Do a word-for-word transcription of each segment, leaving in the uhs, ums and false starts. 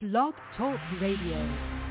Blog Talk Radio.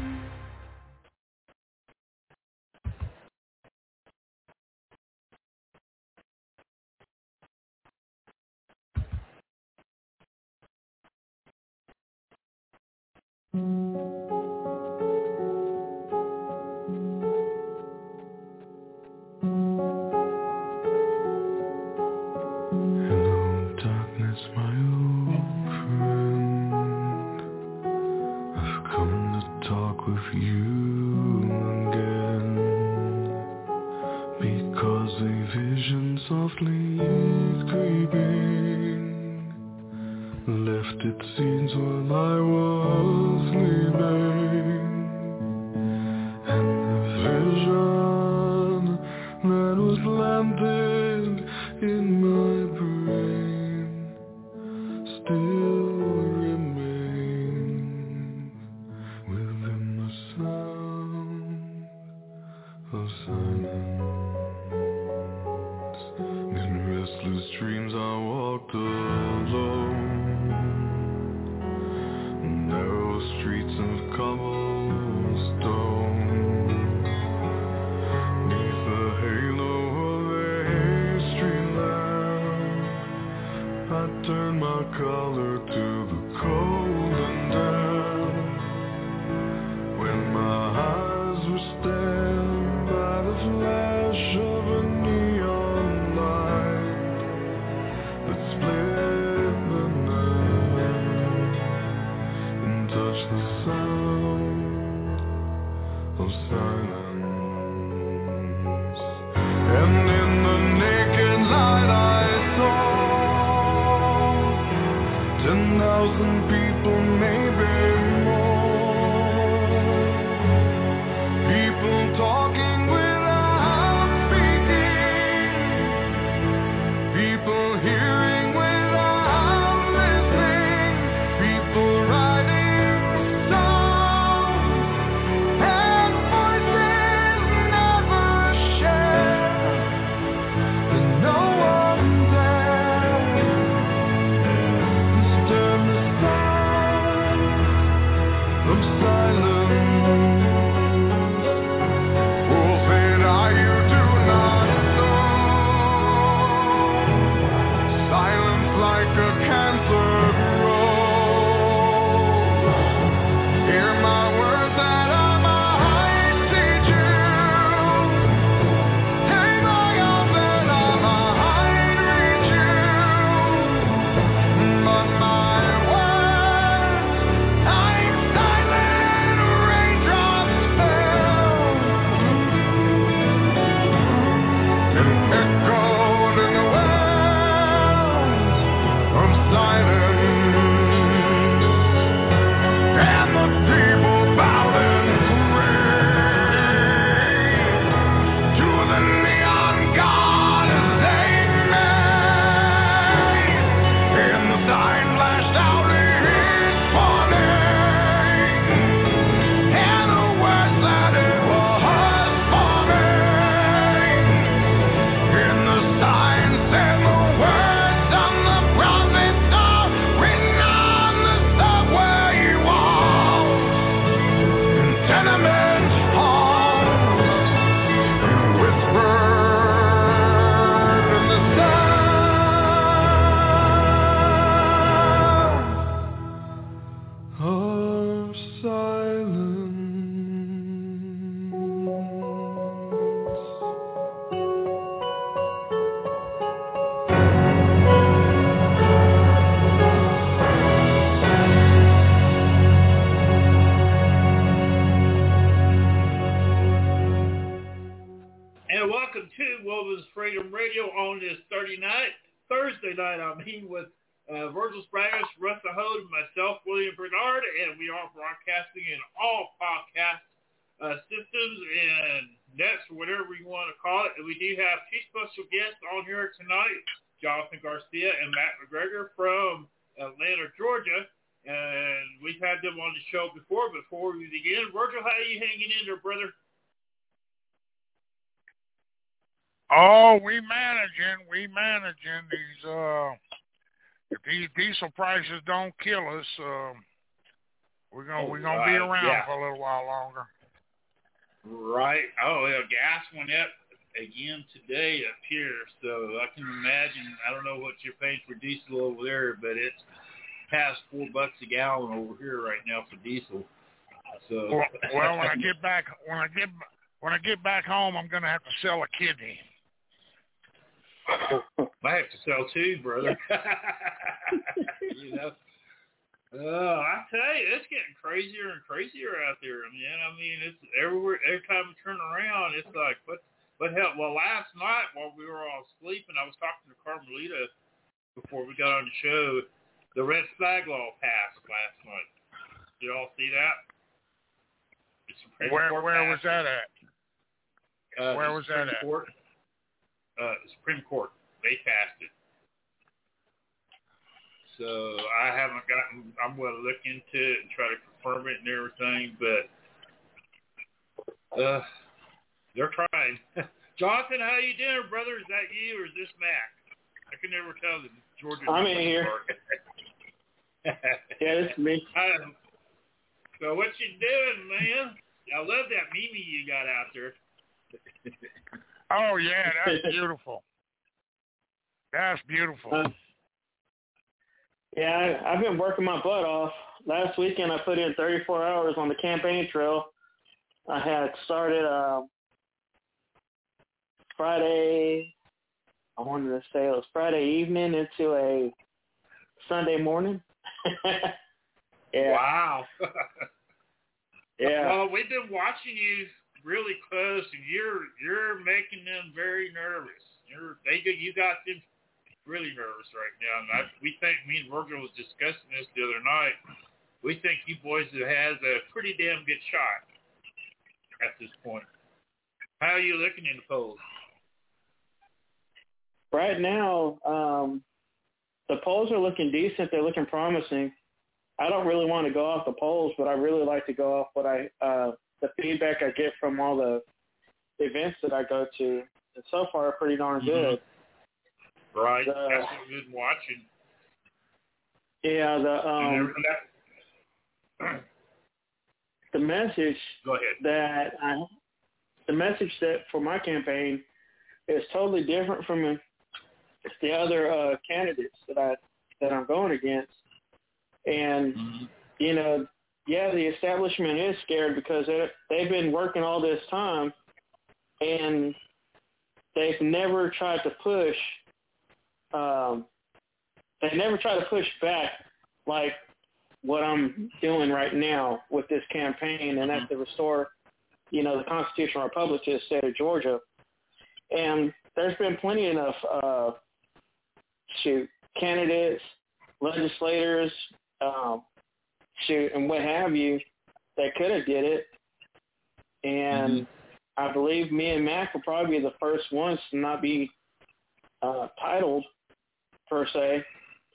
Oh, we managing, we managing these. Uh, if these diesel prices don't kill us, uh, We're gonna Oh, we're gonna be uh, around yeah. for a little while longer. Right. Oh, yeah, gas went up again today up here, so I can imagine. I don't know what you're paying for diesel over there, but it's past four bucks a gallon over here right now for diesel. So Well, well, when I get back, when I get when I get back home, I'm gonna have to sell a kidney. I have to sell two, brother. You know. Oh, I tell you, it's getting crazier and crazier out there, man. I mean, it's everywhere. Every time we turn around, it's like, what, what hell? Well, last night while we were all sleeping, I was talking to Carmelita before we got on the show. The red flag law passed last night. Did you all see that? The Supreme Where Court where was passed that at? it. Uh, Where the was Supreme that at? Court, uh, the Supreme Court, they passed it. So I haven't gotten. I'm going to look into it and try to confirm it and everything, but uh, they're trying. Jonathan, how you doing, brother? Is that you or is this Mac? I can never tell the Georgia. I'm in here. Yeah, it's me. Uh, so what you doing, man? I love that Mimi you got out there. Oh yeah, that's beautiful. That's beautiful. Uh, yeah, I, I've been working my butt off. Last weekend I put in thirty-four hours on the campaign trail. I had started uh, Friday, I wanted to say it was Friday evening into a Sunday morning. Yeah. Wow. Yeah. Well, we've been watching you really close, and you're you're making them very nervous. You're they you got them really nervous right now, and I, we think me and Virgil was discussing this the other night. We think you boys have has a pretty damn good shot at this point. How are you looking in the polls? Right now, um, the polls are looking decent. They're looking promising. I don't really want to go off the polls, but I really like to go off what I uh, the feedback I get from all the events that I go to. And so far, pretty darn good. Right. The, That's what we've been watching. Yeah, the um, the message Go ahead. that I, the message that for my campaign is totally different from the other uh, candidates that I that I'm going against. And, mm-hmm. you know, yeah, the establishment is scared because they, they've been working all this time and they've never tried to push, um, they never tried to push back like what I'm doing right now with this campaign, and that's to restore, you know, the constitutional republic to the state of Georgia. And there's been plenty enough, uh, shoot, candidates, legislators, um, shoot, and what have you, that could have did it. And mm-hmm. I believe me and Mac will probably be the first ones to not be uh, titled, per se,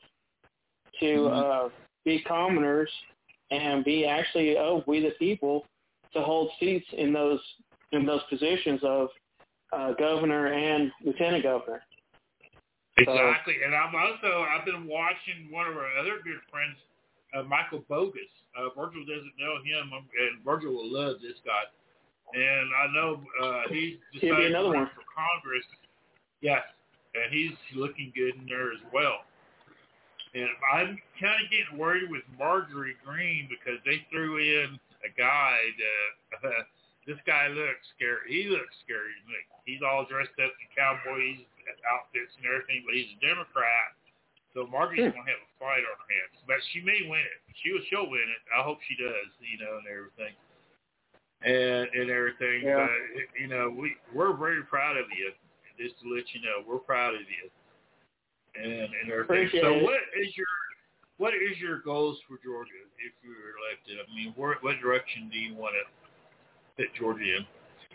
to mm-hmm. uh, be commoners and be actually, oh, we the people, to hold seats in those in those positions of uh, governor and lieutenant governor. Exactly, so, and I'm also I've been watching one of our other good friends, uh, Michael Bogus. Uh, Virgil doesn't know him, and Virgil will love this guy. And I know uh, he's decided to run for Congress. Yes, and he's looking good in there as well. And I'm kind of getting worried with Marjorie Greene because they threw in a guy that uh, this guy looks scary. He looks scary. He's all dressed up in cowboys outfits and everything, but he's a Democrat. So Marjorie's going to have a fight on her hands. But she may win it. She will, she'll win it. I hope she does, you know, and everything. And and everything. Yeah. But, you know, we, we're very proud of you. Just to let you know, we're proud of you. And, and everything. Appreciate so it. what is your what is your goals for Georgia if you were elected? I mean, where, what direction do you want to fit Georgia in?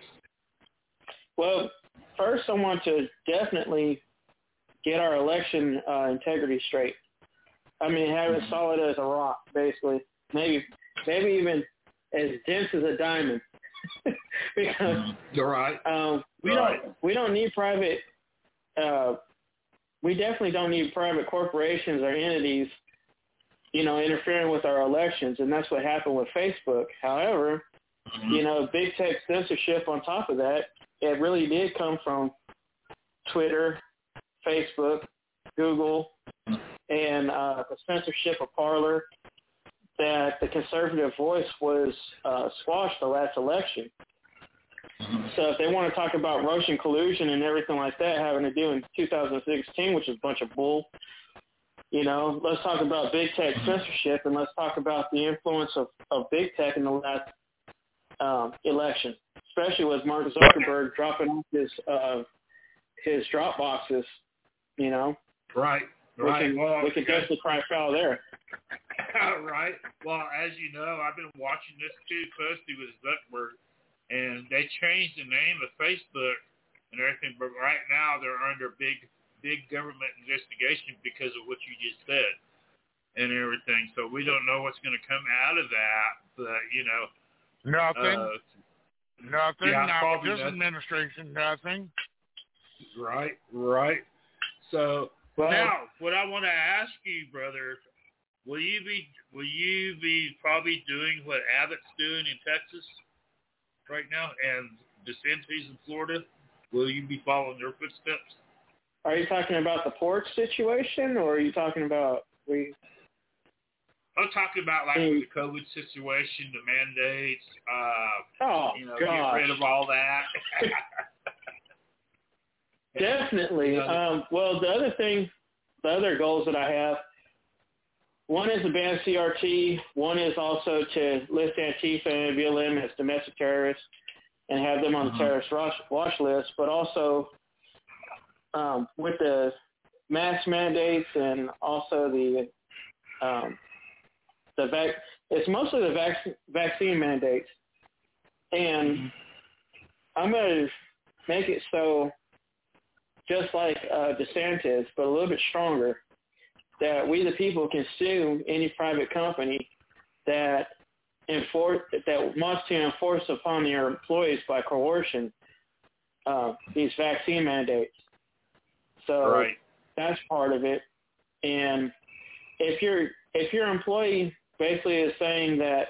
Well, first I want to definitely get our election uh, integrity straight. I mean, have it solid as a rock, basically. Maybe maybe even as dense as a diamond. Because You're right. Um, we You're don't right. we don't need private. Uh, we definitely don't need private corporations or entities you know, interfering with our elections, and that's what happened with Facebook. However, mm-hmm. you know, big tech censorship on top of that, it really did come from Twitter, Facebook, Google, and uh, the censorship of Parler, that the conservative voice was uh, squashed the last election. Mm-hmm. So if they want to talk about Russian collusion and everything like that having to do in two thousand sixteen, which is a bunch of bull, you know, let's talk about big tech censorship, and let's talk about the influence of, of big tech in the last um, election, especially with Mark Zuckerberg dropping off his uh, his drop boxes, you know. Right, right. We can, well, we can definitely cry foul there. Right. Well, as you know, I've been watching this too closely with Zuckerberg, and they changed the name of Facebook and everything, but right now they're under big, big government investigation because of what you just said and everything. So we don't know what's going to come out of that, but, you know. Nothing. Uh, nothing. Yeah, Not with this nothing. administration, nothing. Right, right. So well, now, what I want to ask you, brother, will you be will you be probably doing what Abbott's doing in Texas right now, and DeSantis in Florida? Will you be following their footsteps? Are you talking about the porch situation, or are you talking about we? I'm talking about like mm. the COVID situation, the mandates. Uh, oh, you know, gosh. get rid of all that. Definitely. You know, um, well, the other thing, the other goals that I have, one is to ban C R T. One is also to list Antifa and B L M as domestic terrorists and have them on the terrorist watch, watch list. But also um, with the mask mandates and also the um, the vac- it's mostly the vac- vaccine mandates. And I'm going to make it so, just like uh, DeSantis, but a little bit stronger, that we the people can sue any private company that enforce that wants to enforce upon their employees by coercion uh, these vaccine mandates. So right. that's part of it. And if your if your employee basically is saying that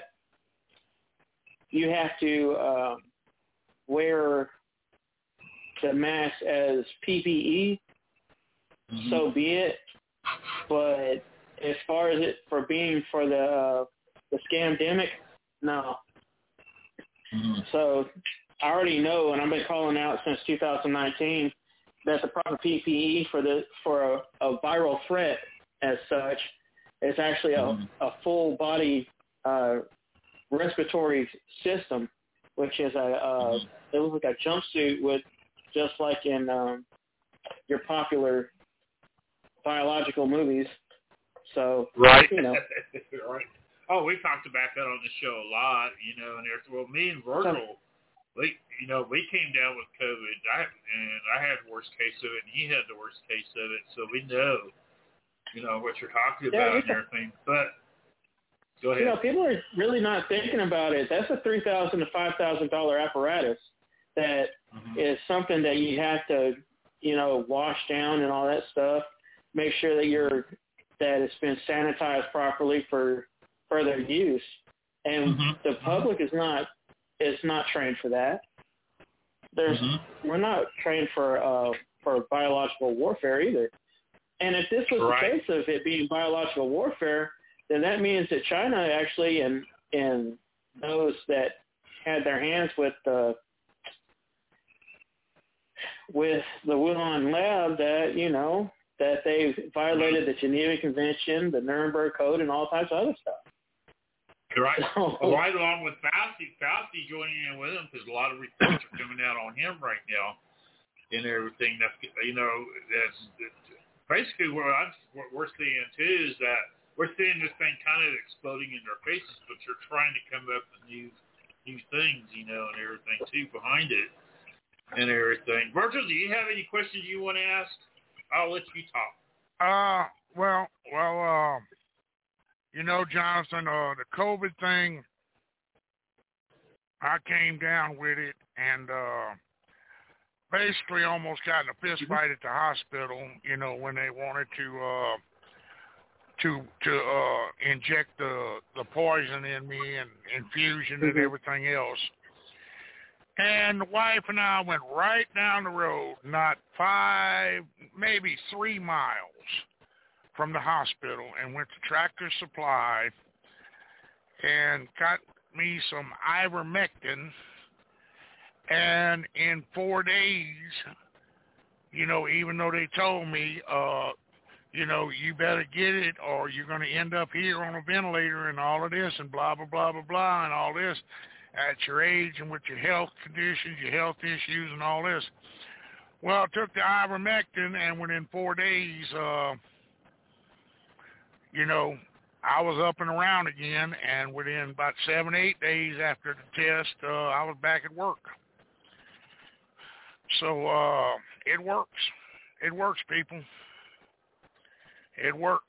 you have to uh, wear the mask as P P E, mm-hmm. so be it. But as far as it for being for the uh, the scamdemic, no. Mm-hmm. So I already know, and I've been calling out since two thousand nineteen, that the proper P P E for the for a, a viral threat as such is actually mm-hmm. a, a full body uh, respiratory system, which is a uh, mm-hmm. it looks like a jumpsuit with, just like in um, your popular biological movies. So, right. you know. Right. Oh, we talked about that on the show a lot, you know, and there's, well, me and Virgil, we, you know, we came down with COVID, I, and I had the worst case of it, and he had the worst case of it, so we know, you know, what you're talking yeah, about and everything, but go ahead. You know, people are really not thinking about it. That's a three thousand dollars to five thousand dollars apparatus that mm-hmm. is something that you have to, you know, wash down and all that stuff. Make sure that you're that it's been sanitized properly for further use, and mm-hmm. the public is not is not trained for that. There's mm-hmm. we're not trained for uh, for biological warfare either. And if this was right. the case of it being biological warfare, then that means that China actually and and those that had their hands with the with the Wuhan lab, that you know. that they've violated the Geneva Convention, the Nuremberg Code, and all types of other stuff. Right. So, well, right along with Fauci, Fauci joining in with them, because a lot of reports are coming out on him right now and everything. That's, you know, that's, that's basically what, I'm, what we're seeing, too, is that we're seeing this thing kind of exploding in their faces, but you're trying to come up with new new things, you know, and everything, too, behind it and everything. Virgil, do you have any questions you want to ask? I'll let you talk. Uh, well, well, uh, you know, Jonathan, uh, the COVID thing, I came down with it and uh, basically almost got in a fist fight at the hospital, you know, when they wanted to uh, to to uh, inject the the poison in me and infusion mm-hmm. and everything else. And the wife and I went right down the road, not five, maybe three miles from the hospital, and went to Tractor Supply and got me some ivermectin. And in four days, you know, even though they told me, uh, you know, you better get it or you're going to end up here on a ventilator and all of this and blah, blah, blah, blah, blah, and all this. At your age and with your health conditions, your health issues and all this. Well, I took the ivermectin, and within four days, uh, you know, I was up and around again, and within about seven, eight days after the test, uh, I was back at work. So uh, it works. It works, people. It works.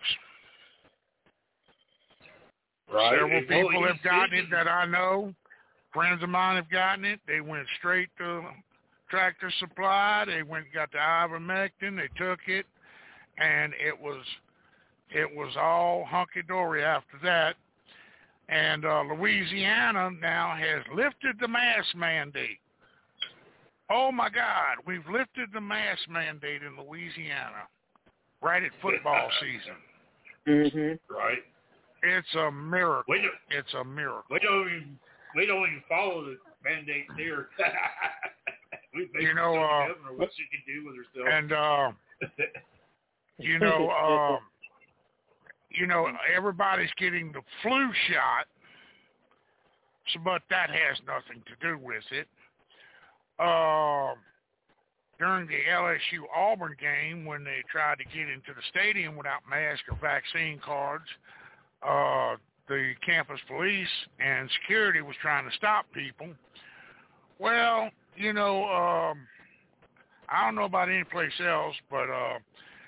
Right. Several It people really have gotten is. it that I know. Friends of mine have gotten it. They went straight to Tractor Supply. They went and got the ivermectin. They took it, and it was it was all hunky-dory after that. And uh, Louisiana now has lifted the mask mandate. Oh, my God, we've lifted the mask mandate in Louisiana right at football season. Mm-hmm. Right. It's a miracle. We don't, it's a miracle. We don't even we don't even follow the mandate there. we you know, uh, what she can do with herself. And uh, you know, uh, you know, everybody's getting the flu shot, so, but that has nothing to do with it. Uh, during the L S U Auburn game, when they tried to get into the stadium without mask or vaccine cards, uh, the campus police and security was trying to stop people. Well, you know, um, I don't know about any place else, but uh,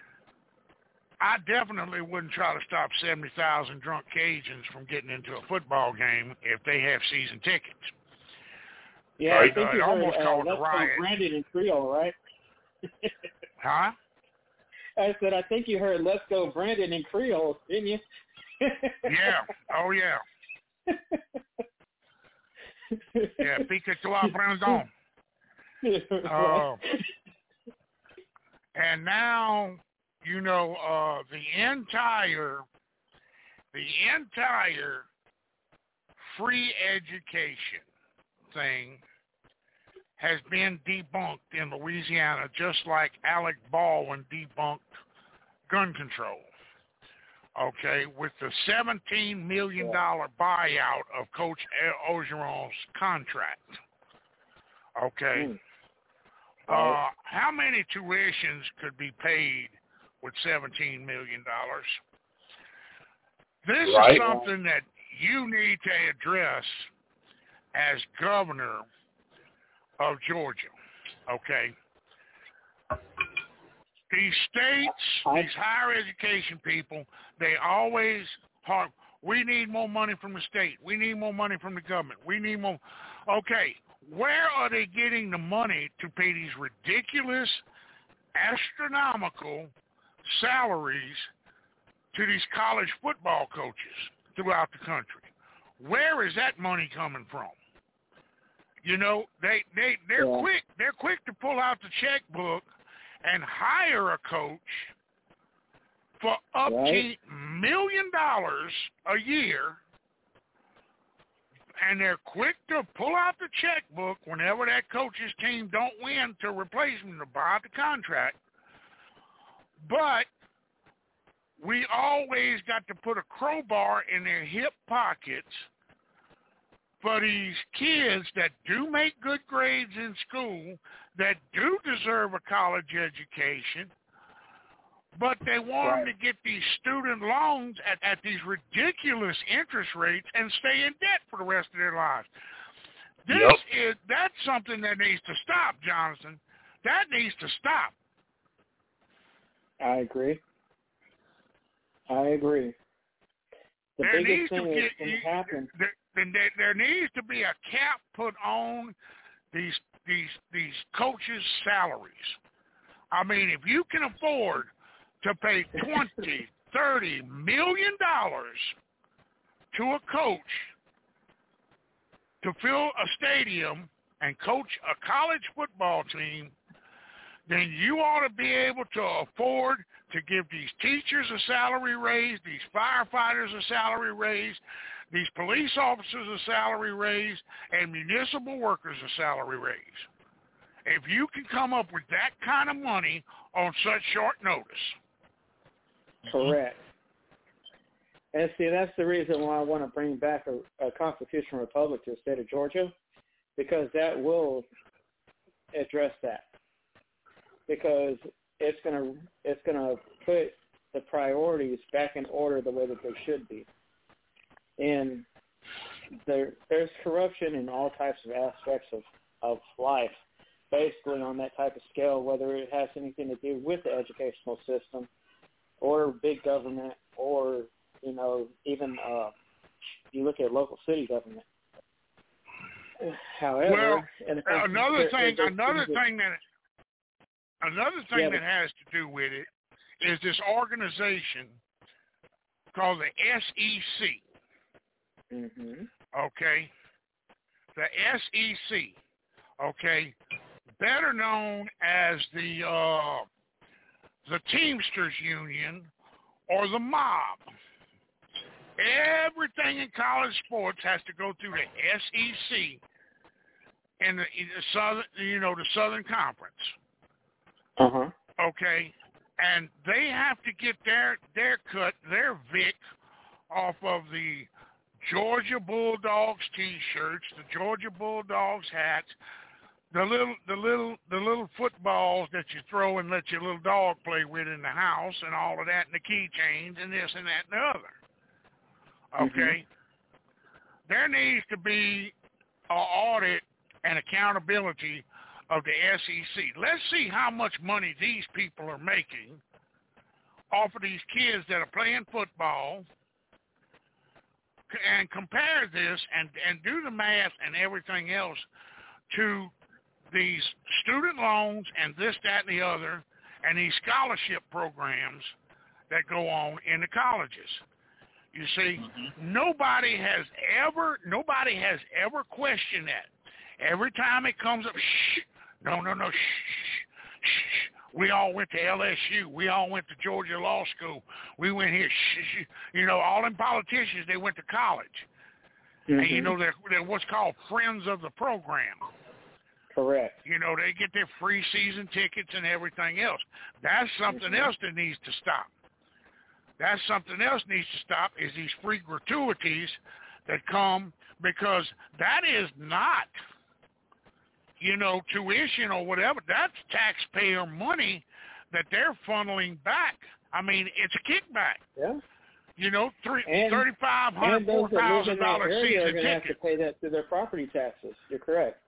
I definitely wouldn't try to stop seventy thousand drunk Cajuns from getting into a football game if they have season tickets. Yeah, right? I think uh, you it heard almost uh, caused a Let's Go riot. Brandon in Creole, right? Huh? I said, I think you heard Let's Go Brandon in Creole, didn't you? Yeah. Oh, yeah. Yeah, pique toi, Brandon. Uh, and now, you know, uh, the entire, the entire free education thing has been debunked in Louisiana, just like Alec Baldwin debunked gun control. Okay, with the seventeen million dollars buyout of Coach Orgeron's contract. Okay. Mm. Uh, how many tuitions could be paid with seventeen million dollars? This right. is something that you need to address as governor of Georgia. Okay. These states, these higher education people, they always harp, we need more money from the state. We need more money from the government. We need more. Okay, where are they getting the money to pay these ridiculous, astronomical salaries to these college football coaches throughout the country? Where is that money coming from? You know, they, they, they're yeah. quick. They're quick to pull out the checkbook and hire a coach for up right. to million dollars a year, and they're quick to pull out the checkbook whenever that coach's team don't win to replace him to buy out the contract. But we always got to put a crowbar in their hip pockets for these kids that do make good grades in school, that do deserve a college education, but they want right. them to get these student loans at, at these ridiculous interest rates and stay in debt for the rest of their lives. This yep. is that's something that needs to stop, Jonathan. That needs to stop. I agree. I agree. The there biggest needs thing to that's get, going you, to happen. There, there, there needs to be a cap put on these these these coaches' salaries. I mean, if you can afford to pay twenty, thirty million dollars to a coach to fill a stadium and coach a college football team, then you ought to be able to afford to give these teachers a salary raise, these firefighters a salary raise, these police officers a salary raise, and municipal workers a salary raise. If you can come up with that kind of money on such short notice. Correct. And see, that's the reason why I want to bring back a, a constitutional republic to the state of Georgia, because that will address that. Because it's gonna it's gonna put the priorities back in order the way that they should be. And there there's corruption in all types of aspects of, of life, basically on that type of scale, whether it has anything to do with the educational system or big government or, you know, even uh, you look at local city government. However, well, and another there, thing, there, another thing that another thing yeah, that has to do with it is this organization called the S E C. Mm-hmm. Okay, the S E C. Okay, better known as the uh, the Teamsters Union or the mob. Everything in college sports has to go through the S E C and the, the southern, you know, the Southern Conference. Uh huh. Okay, and they have to get their their cut, their Vic, off of the Georgia Bulldogs T-shirts, the Georgia Bulldogs hats, the little the little the little footballs that you throw and let your little dog play with in the house, and all of that, and the keychains and this and that and the other. Okay, mm-hmm. There needs to be an audit and accountability of the S E C. Let's see how much money these people are making off of these kids that are playing football, and compare this and, and do the math and everything else to these student loans and this, that, and the other, and these scholarship programs that go on in the colleges. You see, mm-hmm. nobody has ever, nobody has ever questioned that. Every time it comes up, shh, no, no, no, shh, shh, shh. We all went to L S U. We all went to Georgia Law School. We went here, shh, shh. You know, all them politicians, they went to college. Mm-hmm. And, you know, they're, they're what's called friends of the program. Correct. You know, they get their free season tickets and everything else. That's something mm-hmm. else that needs to stop. That's something else needs to stop is these free gratuities that come, because that is not, you know, tuition or whatever. That's taxpayer money that they're funneling back. I mean, it's a kickback. Yeah. You know, three, and, thirty-five hundred dollars, four thousand dollars season are going to have to pay that through their property taxes. You're correct.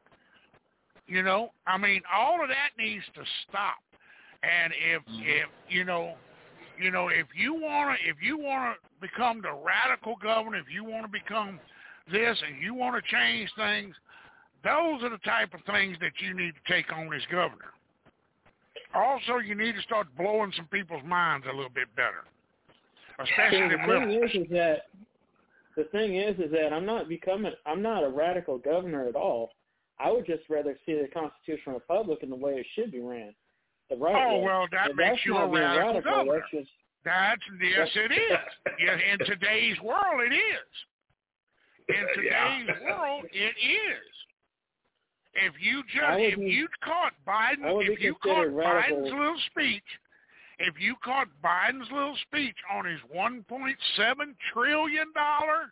You know, I mean, all of that needs to stop. And if, mm-hmm. if you know, you know, if you want to, if you want to become the radical governor, if you want to become this and you want to change things, those are the type of things that you need to take on as governor. Also, you need to start blowing some people's minds a little bit better, especially the the thing is, is that the thing is, is that I'm not becoming, I'm not a radical governor at all. I would just rather see the constitutional republic in the way it should be ran. The right oh way. well, that and makes you a radical, radical governor. That's just, that's yes, it is. Yes, in today's world, it is. In today's yeah. world, it is. If you just if be, you caught Biden, if you caught radical. Biden's little speech, if you caught Biden's little speech on his one point seven trillion dollar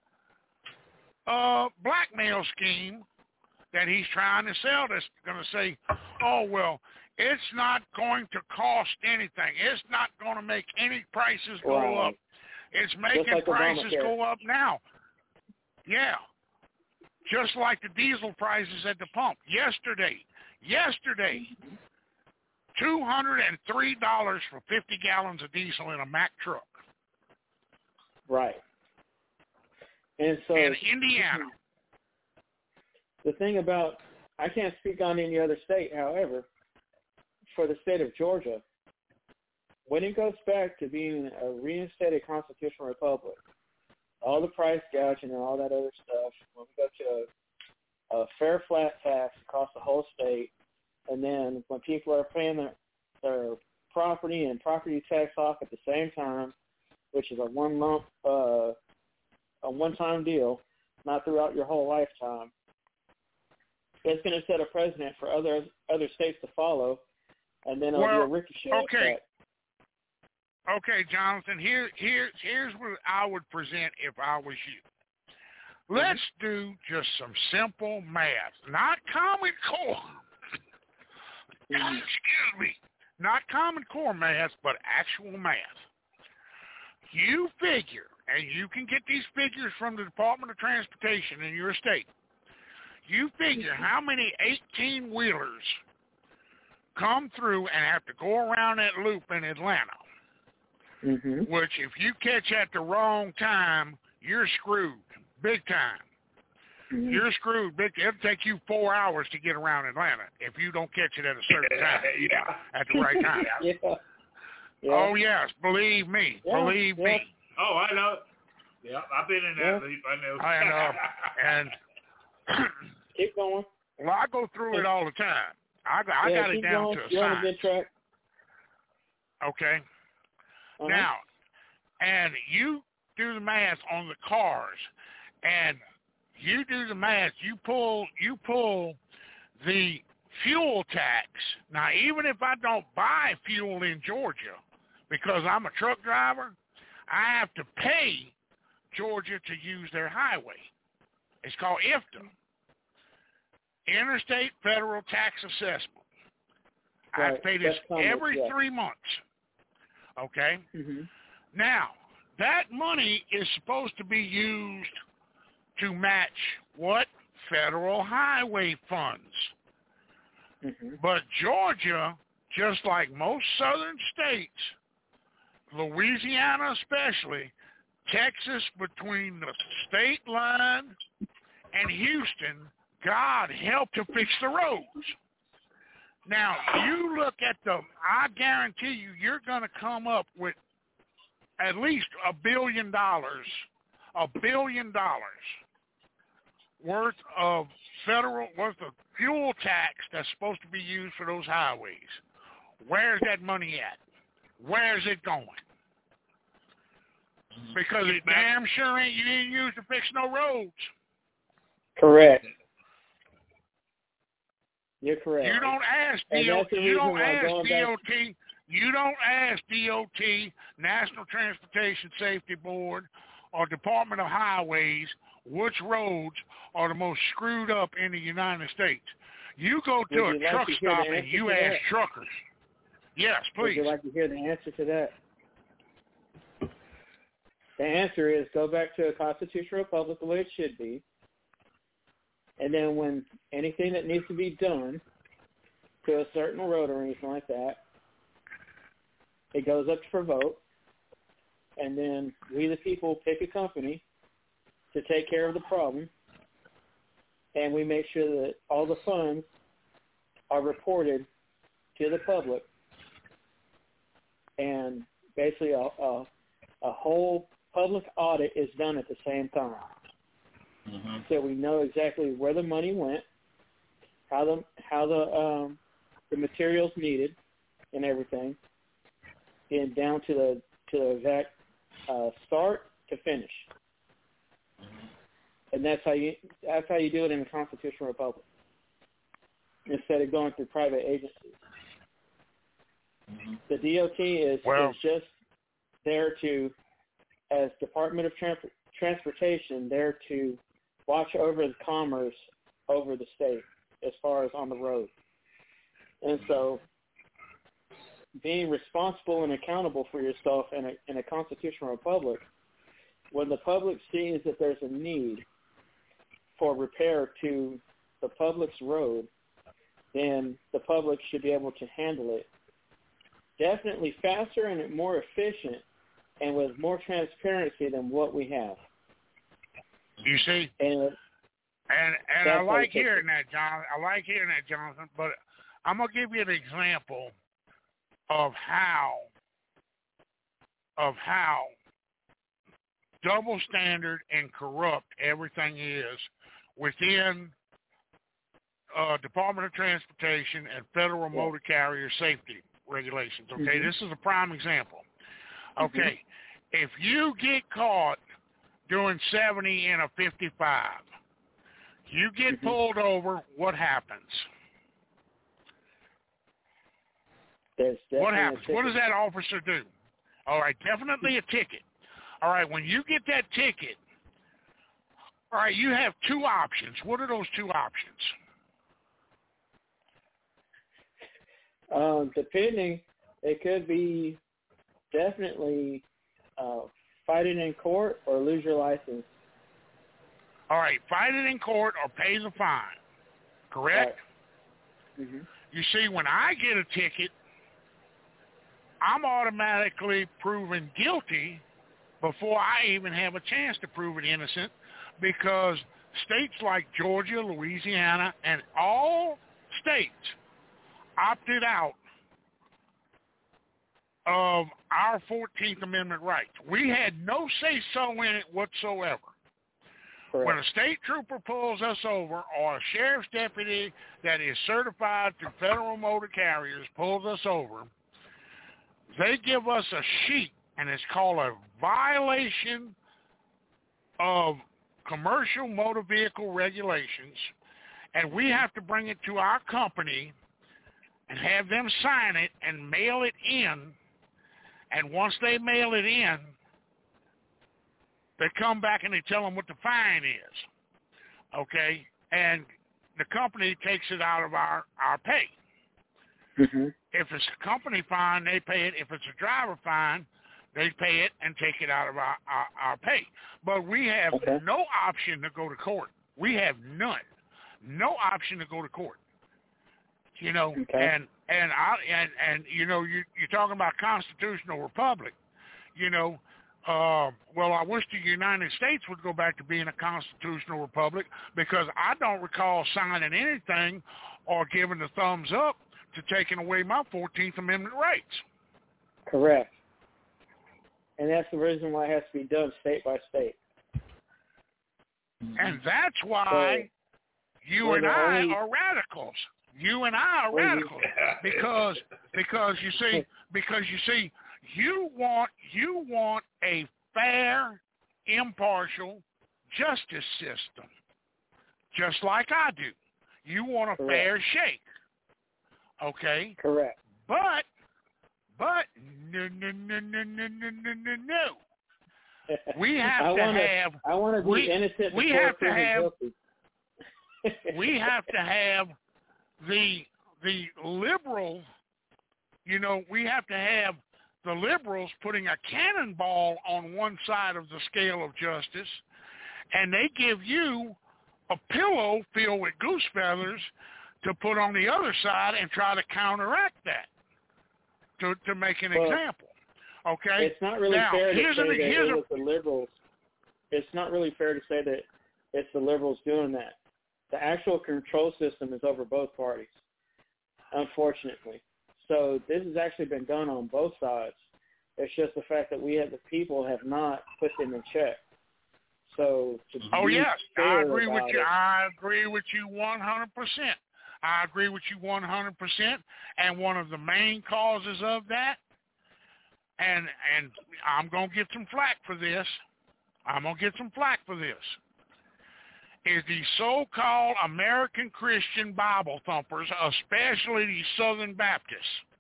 uh, blackmail scheme that he's trying to sell, that's going to say, oh well, it's not going to cost anything. It's not going to make any prices go right. up. It's making like prices Obamacare. go up now. Yeah. Just like the diesel prices at the pump. Yesterday, yesterday, two hundred three dollars for fifty gallons of diesel in a Mack truck. Right. And so in Indiana. The thing about, I can't speak on any other state, however, for the state of Georgia, when it goes back to being a reinstated constitutional republic, all the price gouging and all that other stuff, when we go to a, a fair flat tax across the whole state, and then when people are paying their, their property and property tax off at the same time, which is a one lump, uh, a one-time deal, not throughout your whole lifetime, it's going to set a precedent for other other states to follow, and then it'll well, be a ricochet okay. effect. Okay, Jonathan, here, here, here's what I would present if I was you. Let's do just some simple math, not Common Core. Excuse me. Not Common Core math, but actual math. You figure, and you can get these figures from the Department of Transportation in your state. You figure how many eighteen-wheelers come through and have to go around that loop in Atlanta. Mm-hmm. Which, if you catch at the wrong time, you're screwed, big time. Mm-hmm. You're screwed. Big. It'll take you four hours to get around Atlanta if you don't catch it at a certain time, yeah. at the right time. yeah. Yeah. Oh, yes, believe me, yeah. believe yeah. me. Oh, I know. Yeah, I've been in that yeah. loop. I know. I know. And keep going. Well, I go through it all the time. I, I yeah, got it down going. to a You're science. on a good track. Okay. Uh-huh. Now, and you do the math on the cars, and you do the math. You pull, you pull the fuel tax. Now, even if I don't buy fuel in Georgia, because I'm a truck driver, I have to pay Georgia to use their highway. It's called I F T A, Interstate Federal Tax Assessment. Right. I have to pay this That's every yeah. three months. Okay? Mm-hmm. Now, that money is supposed to be used to match what? Federal highway funds. Mm-hmm. But Georgia, just like most southern states, Louisiana especially, Texas between the state line and Houston, God help to fix the roads. Now, you look at the, I guarantee you, you're going to come up with at least a billion dollars, a billion dollars worth of federal, worth of fuel tax that's supposed to be used for those highways. Where's that money at? Where's it going? Because it damn sure ain't you didn't use to fix no roads. Correct. You're correct. You don't ask D O T. You don't ask D O T. You don't ask D O T, National Transportation Safety Board, or Department of Highways which roads are the most screwed up in the United States. You go to Would a you truck like to hear stop the and you answer to ask that? truckers. Yes, please. Would you like to hear the answer to that? The answer is go back to a constitutional republic the way it should be. And then when anything that needs to be done to a certain road or anything like that, it goes up for vote. And then we the people pick a company to take care of the problem. And we make sure that all the funds are reported to the public. And basically a, a, a whole public audit is done at the same time. Mm-hmm. So we know exactly where the money went, how the how the um, the materials needed, and everything, and down to the to the exact uh, start to finish. Mm-hmm. And that's how you that's how you do it in a constitutional republic, instead of going through private agencies. Mm-hmm. The D O T is, well, is just there to, as Department of Trans- Transportation, there to watch over the commerce over the state as far as on the road. And so being responsible and accountable for yourself in a, in a constitutional republic, when the public sees that there's a need for repair to the public's road, then the public should be able to handle it definitely faster and more efficient and with more transparency than what we have. You see? And and, and I like hearing that, John. I like hearing that, Jonathan. But I'm gonna give you an example of how of how double standard and corrupt everything is within uh, Department of Transportation and Federal Yeah. Motor Carrier Safety regulations. Okay, Mm-hmm. this is a prime example. Okay, mm-hmm. If you get caught doing seventy in a fifty-five, you get mm-hmm. pulled over, what happens? What happens? What does that officer do? All right, definitely a ticket. All right, when you get that ticket, all right, you have two options. What are those two options? Um, depending, it could be definitely uh, fight it in court or lose your license. All right, fight it in court or pay the fine, correct? Right. Mm-hmm. You see, when I get a ticket, I'm automatically proven guilty before I even have a chance to prove it innocent, because states like Georgia, Louisiana, and all states opted out of our fourteenth Amendment rights. We had no say-so in it whatsoever. Correct. When a state trooper pulls us over, or a sheriff's deputy that is certified through Federal Motor Carriers pulls us over, they give us a sheet, and it's called a violation of commercial motor vehicle regulations, and we have to bring it to our company and have them sign it and mail it in. And once they mail it in, they come back and they tell them what the fine is, okay? And the company takes it out of our, our pay. Mm-hmm. If it's a company fine, they pay it. If it's a driver fine, they pay it and take it out of our, our, our pay. But we have okay. no option to go to court. We have none. No option to go to court. You know, okay. and and I and and you know, you you're talking about constitutional republic. You know, uh, well, I wish the United States would go back to being a constitutional republic, because I don't recall signing anything or giving the thumbs up to taking away my fourteenth Amendment rights. Correct. And that's the reason why it has to be done state by state. And that's why so, you and I only... are radicals. You and I are radicals because because you see because you see you want you want a fair, impartial justice system, just like I do. You want a Correct. fair shake, okay? Correct. But but no no no no no no no no no. We have I to wanna, have. I want to be we, innocent. We have to have. Guilty. We have to have the the liberal. You know, we have to have the liberals putting a cannonball on one side of the scale of justice, and they give you a pillow filled with goose feathers to put on the other side and try to counteract that, to to make an well, example. Okay? It's not really now, fair to here's say an, that here's it was the liberals. It's not really fair to say that it's the liberals doing that. The actual control system is over both parties, unfortunately. So this has actually been done on both sides. It's just the fact that we, as the people, have not put them in check. So to oh be yes, fair I agree with you. it, I agree with you one hundred percent. I agree with you one hundred percent. And one of the main causes of that, and and I'm gonna get some flack for this. I'm gonna get some flack for this. Is the so-called American Christian Bible thumpers, especially the Southern Baptists,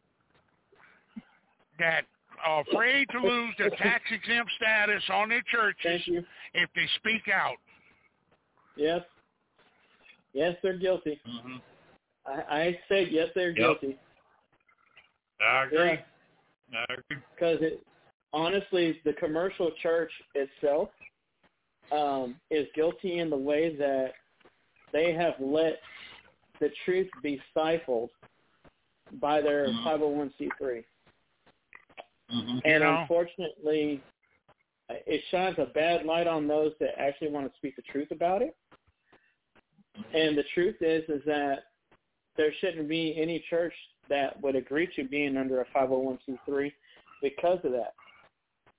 that are afraid to lose their tax-exempt status on their churches if they speak out. Yes. Yes, they're guilty. Mm-hmm. I, I say yes, they're yep. guilty. I agree. Yeah. I agree. Because it, honestly, the commercial church itself um, is guilty in the way that they have let the truth be stifled by their mm-hmm. five oh one c three. Mm-hmm. And you know? unfortunately, it shines a bad light on those that actually want to speak the truth about it. And the truth is, is that there shouldn't be any church that would agree to being under a five oh one c three because of that.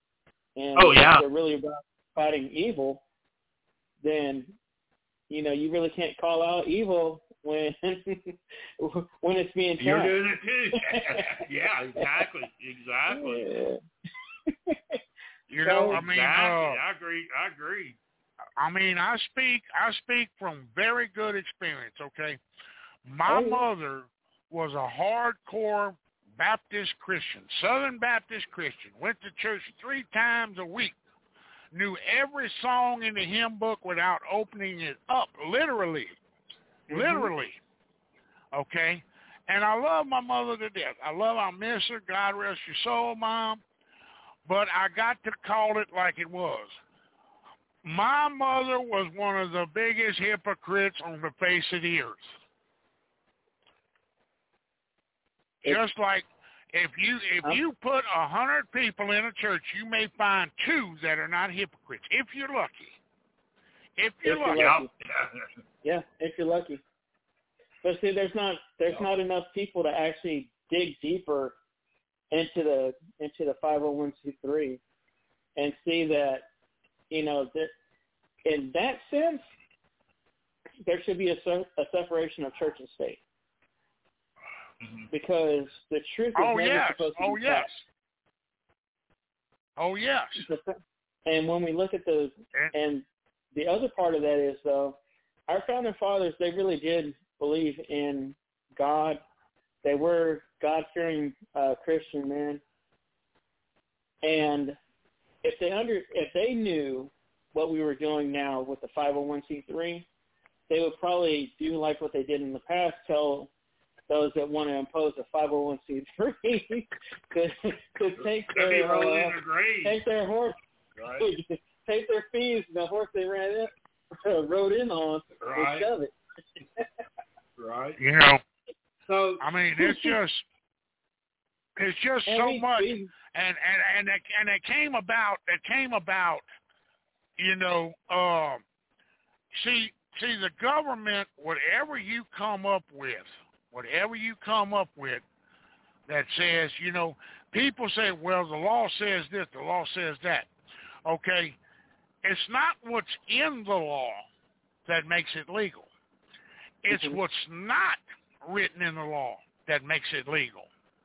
and oh, yeah. if they're really about fighting evil, then, you know, you really can't call out evil when when it's being You're trapped. doing it too. Yeah, exactly, exactly. Yeah. You know, I Exactly. mean, uh, I agree. I agree. I mean, I speak, I speak from very good experience. Okay, my Oh, yeah. mother was a hardcore Baptist Christian, Southern Baptist Christian. Went to church three times a week. Knew every song in the hymn book without opening it up, literally, Mm-hmm. literally. Okay, and I love my mother to death. I love, I miss her. God rest your soul, Mom. But I got to call it like it was. My mother was one of the biggest hypocrites on the face of the earth. Just like if you if you put a hundred people in a church, you may find two that are not hypocrites, if you're lucky. If you're If you're lucky. lucky. Yeah, if you're lucky. But see, there's not there's Yep. not enough people to actually dig deeper into the into the five oh one c three and see that, you know, that in that sense, there should be a, se- a separation of church and state. Mm-hmm. Because the truth is Oh never yes. supposed to Oh be yes. taught. Oh yes. And when we look at the and the other part of that is, though, our founding fathers, they really did believe in God. They were God-fearing uh, Christian men, and if they under if they knew what we were doing now with the five oh one c three, they would probably do like what they did in the past, tell those that want to impose a five oh one c three to, to take They'd be their rolling uh, in their grave. take their horse, Right. take their fees, and the horse they ran in, rode in on, Right. and shove it. Right. You know, So I mean, it's just it's just And so we- much, we- and and and it, and it came about. It came about. You know, uh, see, see, the government, whatever you come up with, whatever you come up with, that says, you know, people say, well, the law says this, the law says that. Okay, it's not what's in the law that makes it legal. It's Mhm. what's not written in the law that makes it legal.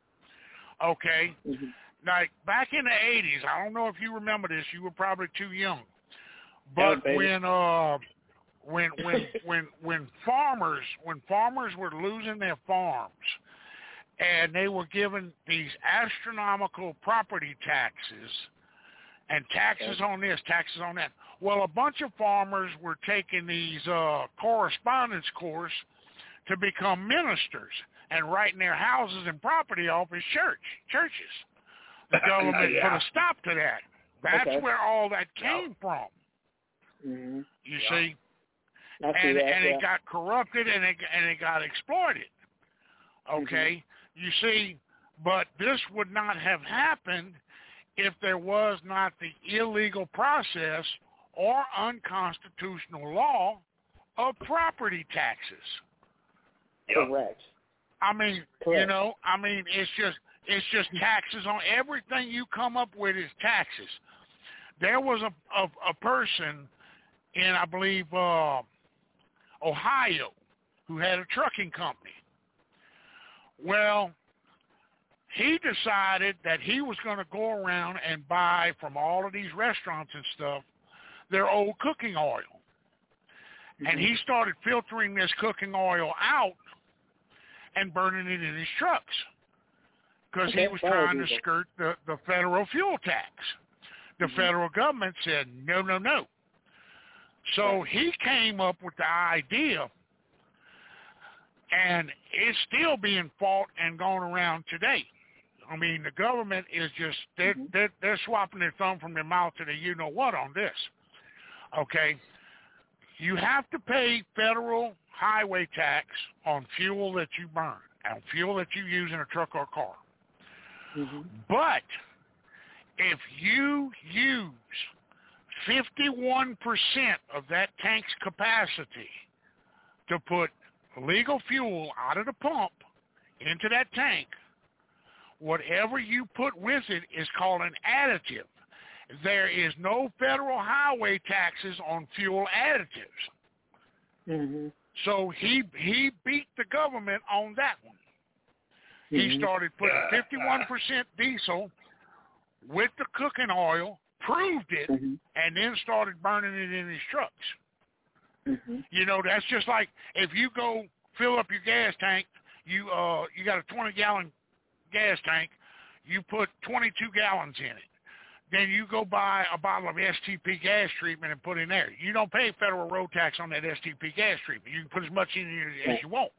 Okay? Mm-hmm. Like back in the eighties, I don't know if you remember this, you were probably too young. Yeah, But baby. when uh when when when when farmers when farmers were losing their farms and they were given these astronomical property taxes and taxes Okay. on this, taxes on that. Well, a bunch of farmers were taking these uh, correspondence course to become ministers and writing their houses and property off as church churches. The government Yeah. put a stop to that. That's Okay. where all that came from. Mm-hmm. You Yeah. see, I see and that, and yeah. it got corrupted and it and it got exploited. Okay, Mm-hmm. you see, but this would not have happened if there was not the illegal process or unconstitutional law of property taxes. Yep. Correct. I mean, you Correct. know, I mean, it's just it's just taxes on everything you come up with is taxes. There was a a, a person in, I believe, uh, Ohio who had a trucking company. Well, he decided that he was going to go around and buy from all of these restaurants and stuff their old cooking oil. Mm-hmm. And he started filtering this cooking oil out and burning it in his trucks because Okay, he was trying to biodiesel. skirt the, the federal fuel tax. The Mhm. federal government said, no, no, no. So he came up with the idea, and it's still being fought and going around today. I mean, the government is just, they're, Mhm. they're, they're swapping their thumb from their mouth to the you-know-what on this. Okay? You have to pay federal highway tax on fuel that you burn, on fuel that you use in a truck or car. Mm-hmm. But if you use fifty-one percent of that tank's capacity to put legal fuel out of the pump into that tank, whatever you put with it is called an additive. there is no federal highway taxes on fuel additives. Mm-hmm. So he he beat the government on that one. Mm-hmm. He started putting fifty-one percent diesel with the cooking oil, proved it, mm-hmm. and then started burning it in his trucks. Mm-hmm. You know, that's just like if you go fill up your gas tank, you uh you got a twenty gallon gas tank, you put twenty-two gallons in it. Then you go buy a bottle of S T P gas treatment and put in there. You don't pay federal road tax on that S T P gas treatment. You can put as much in it as you want.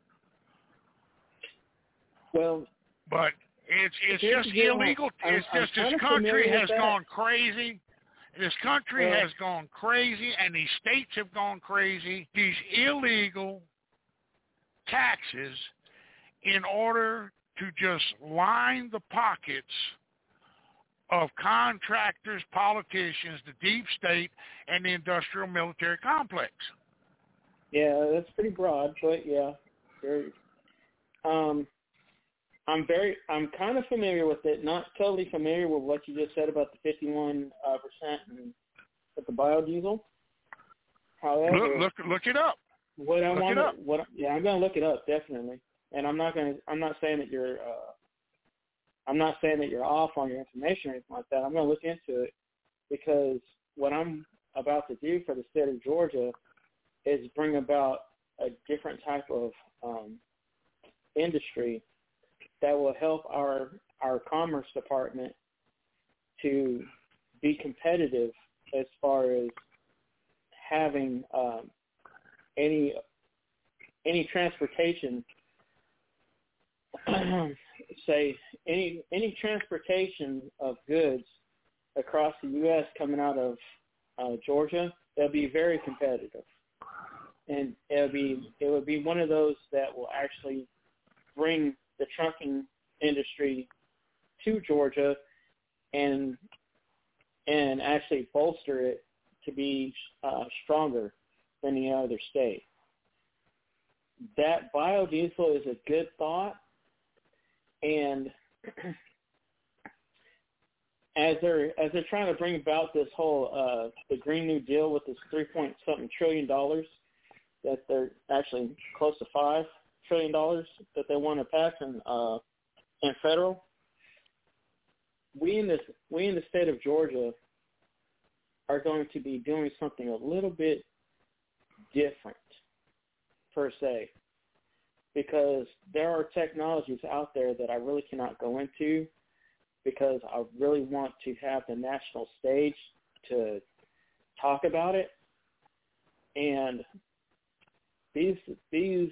Well, but it's it's just illegal. I'm, it's I'm just this country has gone crazy. This country well, has gone crazy, and these states have gone crazy. These illegal taxes in order to just line the pockets of contractors, politicians, the deep state, and the industrial military complex. Yeah, that's pretty broad, but yeah. Very, um, I'm very, I'm kind of familiar with it. Not totally familiar with what you just said about the fifty-one uh, percent and with the biodiesel. However, look, look, look it up. What I look want it up. to, what, yeah, I'm going to look it up definitely. And I'm not going to, I'm not saying that you're. Uh, I'm not saying that you're off on your information or anything like that. I'm going to look into it because what I'm about to do for the state of Georgia is bring about a different type of um, industry that will help our our commerce department to be competitive as far as having um, any any transportation. say any any transportation of goods across the U S coming out of uh, Georgia, they'll be very competitive, and it'll be it would be one of those that will actually bring the trucking industry to Georgia and and actually bolster it to be uh, stronger than the other state. That biodiesel is a good thought. And as they're as they're trying to bring about this whole uh, the Green New Deal with this three point something trillion dollars, that they're actually close to five trillion dollars that they want to pass in uh, in federal. We in this we in the state of Georgia are going to be doing something a little bit different per se. Because there are technologies out there that I really cannot go into because I really want to have the national stage to talk about it. And these these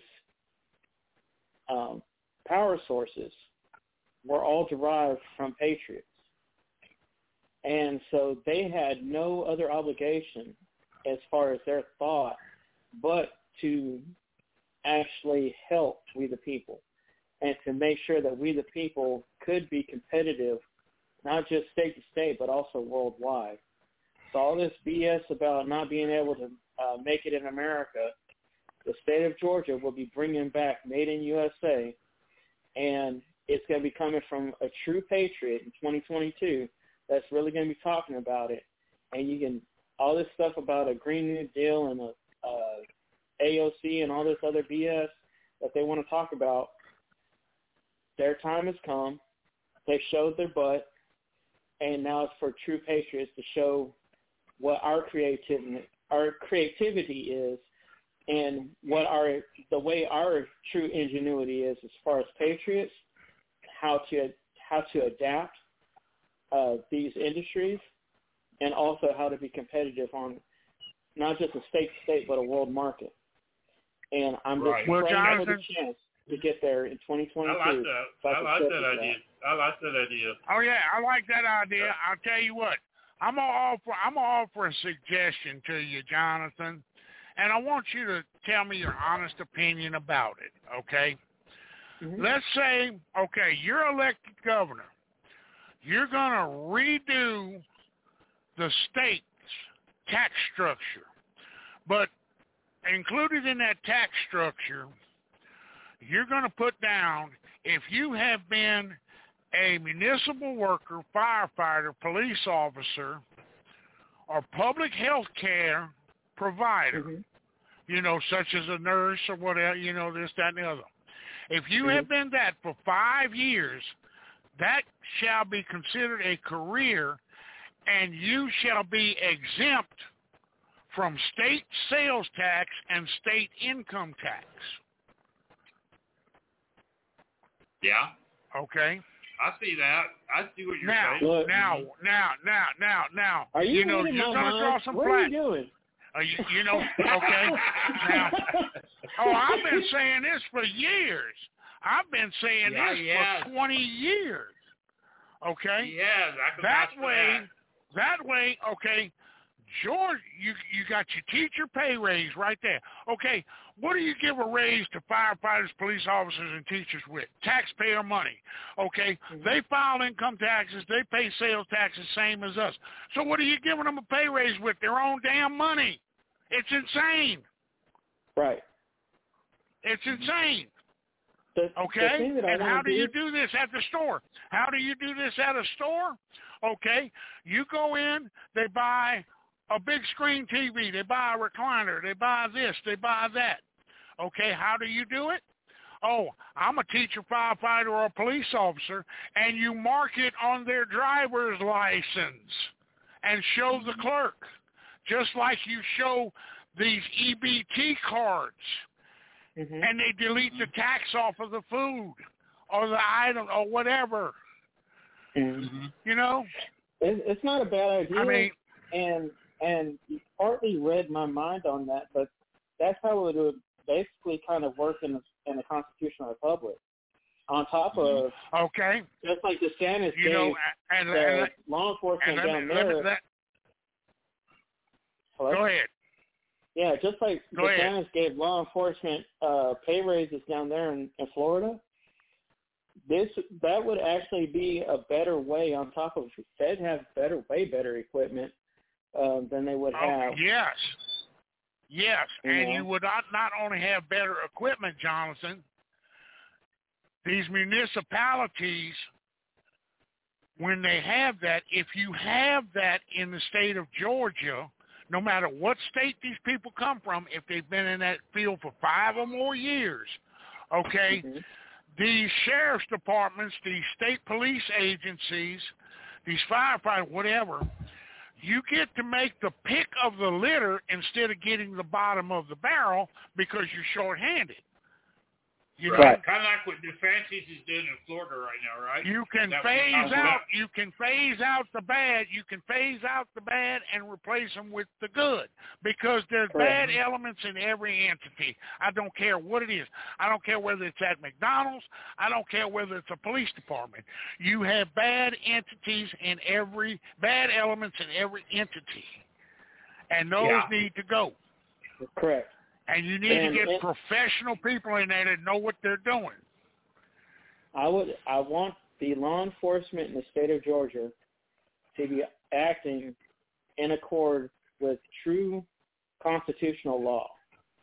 um, power sources were all derived from patriots. And so they had no other obligation as far as their thought but to actually help we the people and to make sure that we the people could be competitive, not just state to state, but also worldwide. So all this B S about not being able to uh, make it in America, the state of Georgia will be bringing back Made in U S A, and it's going to be coming from a true patriot in twenty twenty-two that's really going to be talking about it. And you can, all this stuff about a Green New Deal and a uh, A O C and all this other B S that they want to talk about, their time has come. They showed their butt, and now it's for true patriots to show what our creativity, our creativity is, and what our the way our true ingenuity is as far as patriots, how to how to adapt uh, these industries, and also how to be competitive on not just a state to state but a world market. And I'm right. just well, praying Jonathan, for the chance to get there in twenty twenty-two. I like that. I like that idea. That. I like that idea. Oh yeah, I like that idea. I'll tell you what. I'm gonna offer. I'm gonna offer a suggestion to you, Jonathan, and I want you to tell me your honest opinion about it. Okay. Mm-hmm. Let's say, okay, you're elected governor. You're gonna redo the state's tax structure, but included in that tax structure, you're going to put down if you have been a municipal worker, firefighter, police officer, or public health care provider, Mm-hmm. you know, such as a nurse or whatever, you know, this, that, and the other. If you Mm-hmm. have been that for five years, that shall be considered a career, and you shall be exempt from state sales tax and state income tax. Yeah, Okay? I see that. I see what you're Now, saying. Look, now, now, now, now, now, Are you, you know, reading you're my going to mind? draw some What flack. are you doing? Uh, you, you know, okay? Now, oh, I've been saying this for years. I've been saying Yeah, this yeah. for twenty years. Okay? Yes, I can That vouch for way, that. that way, okay, George, you you got your teacher pay raise right there. Okay, what do you give a raise to firefighters, police officers, and teachers with? Taxpayer money. Okay, Mm-hmm. they file income taxes, they pay sales taxes, same as us. So what are you giving them a pay raise with? Their own damn money. It's insane. Right. It's insane. The, the Okay, thing that I and wanna how do do, you do this at the store? How do you do this at a store? Okay, you go in, they buy a big screen T V, they buy a recliner, they buy this, they buy that. Okay, how do you do it? Oh, I'm a teacher, firefighter, or a police officer, and you mark it on their driver's license and show the clerk, just like you show these E B T cards. Mm-hmm. And they delete the tax off of the food or the item or whatever. Mm-hmm. You know? It, it's not a bad idea. I mean, and and you partly read my mind on that, but that's how it would basically kind of work in a, in a constitutional republic. On top of, okay, just like DeSantis you gave know, and, the and, law enforcement and down let me, let me, there. let, Hello? go ahead. Yeah, just like Go DeSantis ahead. gave law enforcement uh, pay raises down there in, in Florida, this that would actually be a better way. On top of they'd have better, way better equipment um, than they would have. Oh, yes. Yes, You and know? you would not, not only have better equipment, Jonathan, these municipalities, when they have that, if you have that in the state of Georgia, no matter what state these people come from, if they've been in that field for five or more years, okay, Mm-hmm. these sheriff's departments, these state police agencies, these firefighters, whatever, you get to make the pick of the litter instead of getting the bottom of the barrel because you're short-handed. You know, Right. Kind of like what DeSantis is doing in Florida right now, right? you can That phase was- out. You can phase out the bad. You can phase out the bad and replace them with the good, because there's Correct. bad elements in every entity. I don't care what it is. I don't care whether it's at McDonald's. I don't care whether it's a police department. You have bad entities in every bad elements in every entity, and those Yeah. need to go. Correct. And you need And to get it- professional people in there that know what they're doing. I would. I want the law enforcement in the state of Georgia to be acting in accord with true constitutional law.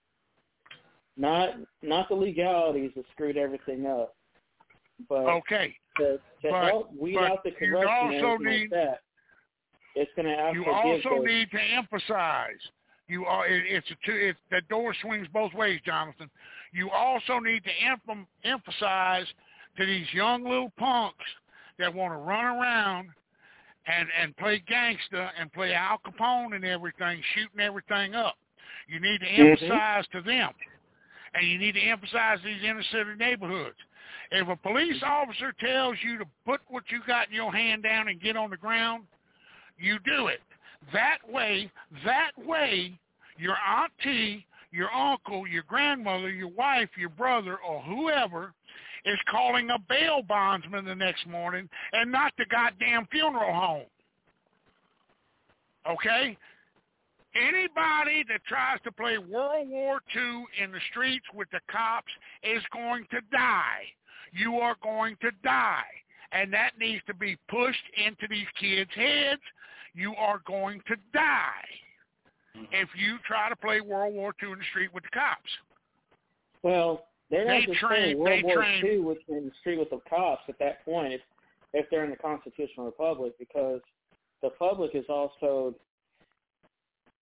Not not the legalities that screwed everything up, but Okay. to, to But- help weed but out the you corruption and also everything need- like that. It's going to You actually give also those, need to emphasize. You are. It, it's a two. It, the door swings both ways, Jonathan. You also need to em- emphasize to these young little punks that want to run around and and play gangster and play Al Capone and everything, shooting everything up. You need to Mhm. emphasize to them, and you need to emphasize these inner city neighborhoods. If a police officer tells you to put what you got in your hand down and get on the ground, you do it. That way, that way, your auntie, your uncle, your grandmother, your wife, your brother, or whoever is calling a bail bondsman the next morning and not the goddamn funeral home. Okay? Anybody that tries to play World War Two in the streets with the cops is going to die. You are going to die. And that needs to be pushed into these kids' heads. You are going to die if you try to play World War Two in the street with the cops. well, they're not They just train- playing World they War train- Two with, in the street with the cops at that point if, if they're in the constitutional republic, because the public is also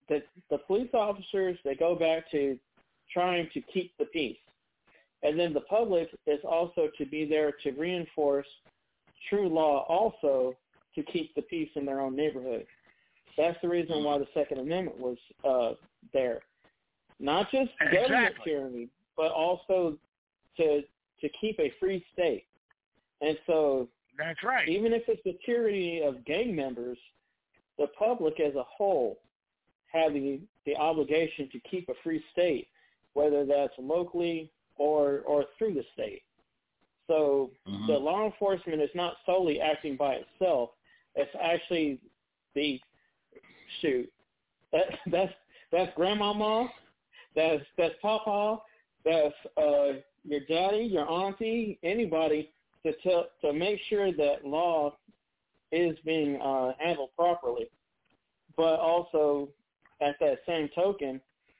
the the police officers, they go back to trying to keep the peace. And then the public is also to be there to reinforce true law also to keep the peace in their own neighborhood. That's the reason why the Second Amendment was uh, there. Not just exactly. government tyranny, but also to to keep a free state. And so that's right. Even if it's the tyranny of gang members, the public as a whole have the, the obligation to keep a free state, whether that's locally or or through the state. So mm-hmm. the law enforcement is not solely acting by itself. It's actually the shoot. That, that's that's grandmama, that's that's papa, that's uh, your daddy, your auntie, anybody to tell, to make sure that law is being uh, handled properly. But also, at that same token,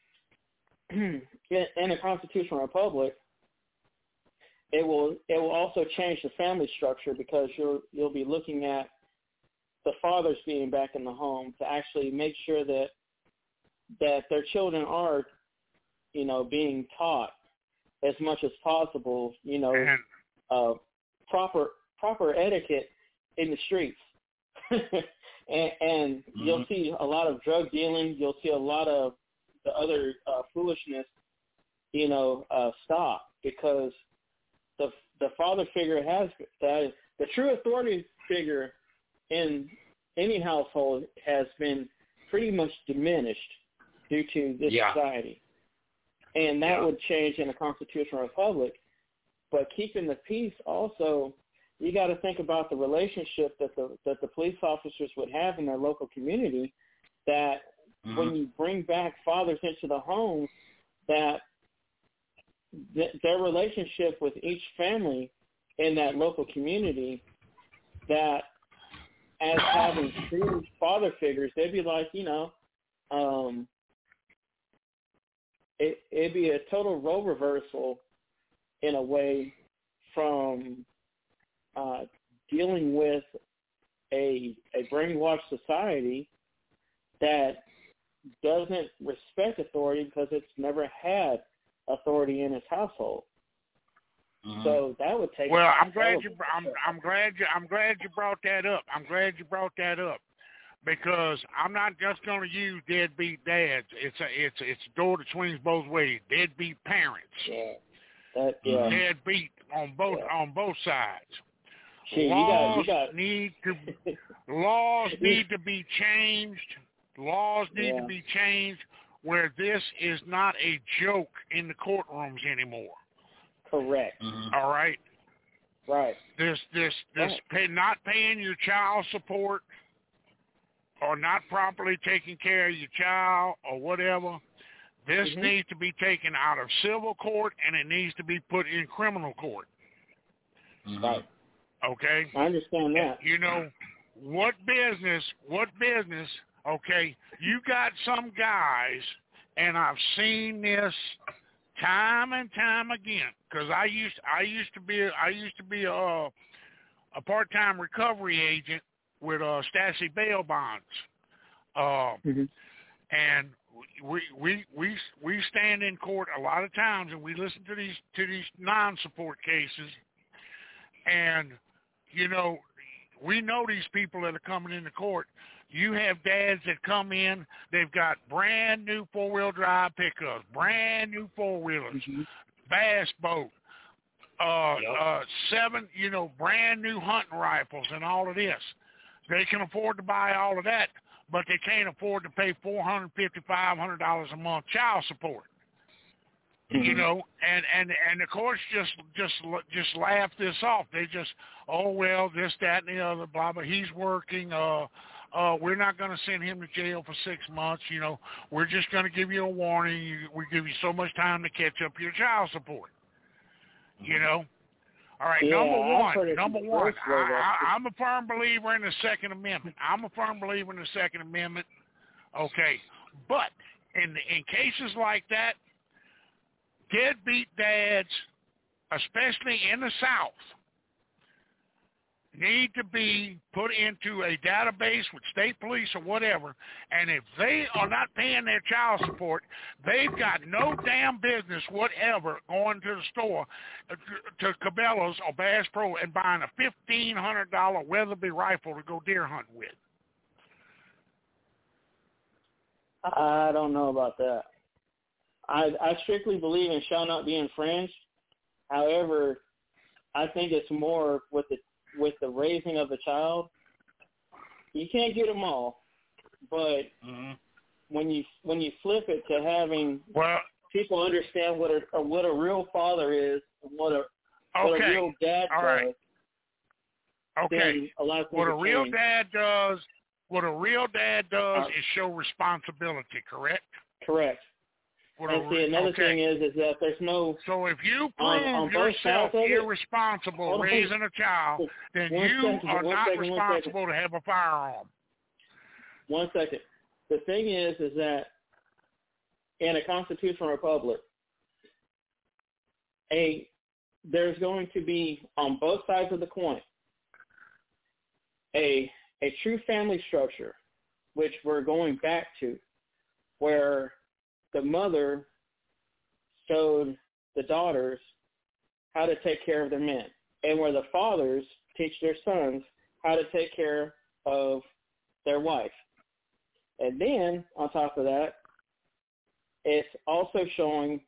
in a constitutional republic, it will it will also change the family structure because you'll you'll be looking at the fathers being back in the home to actually make sure that that their children are, you know, being taught as much as possible, you know, uh, proper proper etiquette in the streets. and and mm-hmm. you'll see a lot of drug dealing. You'll see a lot of the other uh, foolishness, you know, uh, stop because the the father figure has that the true authority figure in any household has been pretty much diminished due to this yeah. society. And that yeah. would change in a constitutional republic. But keeping the peace also, you got to think about the relationship that the that the police officers would have in their local community, that mm-hmm. when you bring back fathers into the home, that th- their relationship with each family in that local community, that as having true father figures, they'd be like, you know, um, it, it'd be a total role reversal in a way from uh, dealing with a a brainwashed society that doesn't respect authority because it's never had authority in its household. Mm-hmm. So that would take. Well, I'm glad you. I'm I'm glad you. I'm glad you brought that up. I'm glad you brought that up because I'm not just going to use deadbeat dads. It's a it's it's a door that swings both ways. Deadbeat parents. Yeah. That, yeah. Deadbeat on both yeah. on both sides. Gee, laws you got, you got... need to laws need to be changed. Laws need yeah. to be changed where this is not a joke in the courtrooms anymore. Correct. Mm-hmm. All right. Right. This this this right. pay, not paying your child support or not properly taking care of your child or whatever. This mm-hmm. needs to be taken out of civil court and it needs to be put in criminal court. Mm-hmm. Right. Okay? I understand that. You know, what business, what business, okay, you got some guys, and I've seen this time and time again, because I used I used to be I used to be a, a part-time recovery agent with uh, Stasi bail bonds. Uh, mm-hmm. And we we we we stand in court a lot of times, and we listen to these to these non-support cases. And you know, we know these people that are coming into court. You have dads that come in; they've got brand new four-wheel drive pickups, brand new four-wheelers, mm-hmm. bass boat, uh, yep. uh, seven, you know, brand new hunting rifles, and all of this. They can afford to buy all of that, but they can't afford to pay four hundred fifty dollars, five hundred dollars a month child support. Mm-hmm. You know, and, and, and the courts just just just laugh this off. They just, oh, well, this, that, and the other, blah, blah. He's working. Uh, uh, we're not going to send him to jail for six months. You know, we're just going to give you a warning. You, we give you so much time to catch up your child support. Mm-hmm. You know? All right, yeah, number one, number one, I, I, I'm a firm believer in the Second Amendment. I'm a firm believer in the Second Amendment. Okay, but in in cases like that, deadbeat dads, especially in the South, need to be put into a database with state police or whatever, and if they are not paying their child support, they've got no damn business whatever going to the store, to Cabela's or Bass Pro, and buying a fifteen hundred dollars Weatherby rifle to go deer hunting with. I don't know about that. I, I strictly believe in shall not be infringed. However, I think it's more with the with the raising of a child. You can't get them all, but mm-hmm. when you when you flip it to having well, people understand what a what a real father is, what a okay. what a real dad all does. Right. Okay. A lot of what a real change. dad does, what a real dad does uh, is show responsibility. Correct. Correct. What and a, see, another okay. thing is, is that there's no. So if you prove on, on yourself irresponsible it, raising a child, then one you second, are not second, responsible to have a firearm. One second. The thing is, is that in a constitutional republic, a there's going to be on both sides of the coin a a true family structure, which we're going back to, where the mother showed the daughters how to take care of their men, and where the fathers teach their sons how to take care of their wife. And then, on top of that, it's also showing,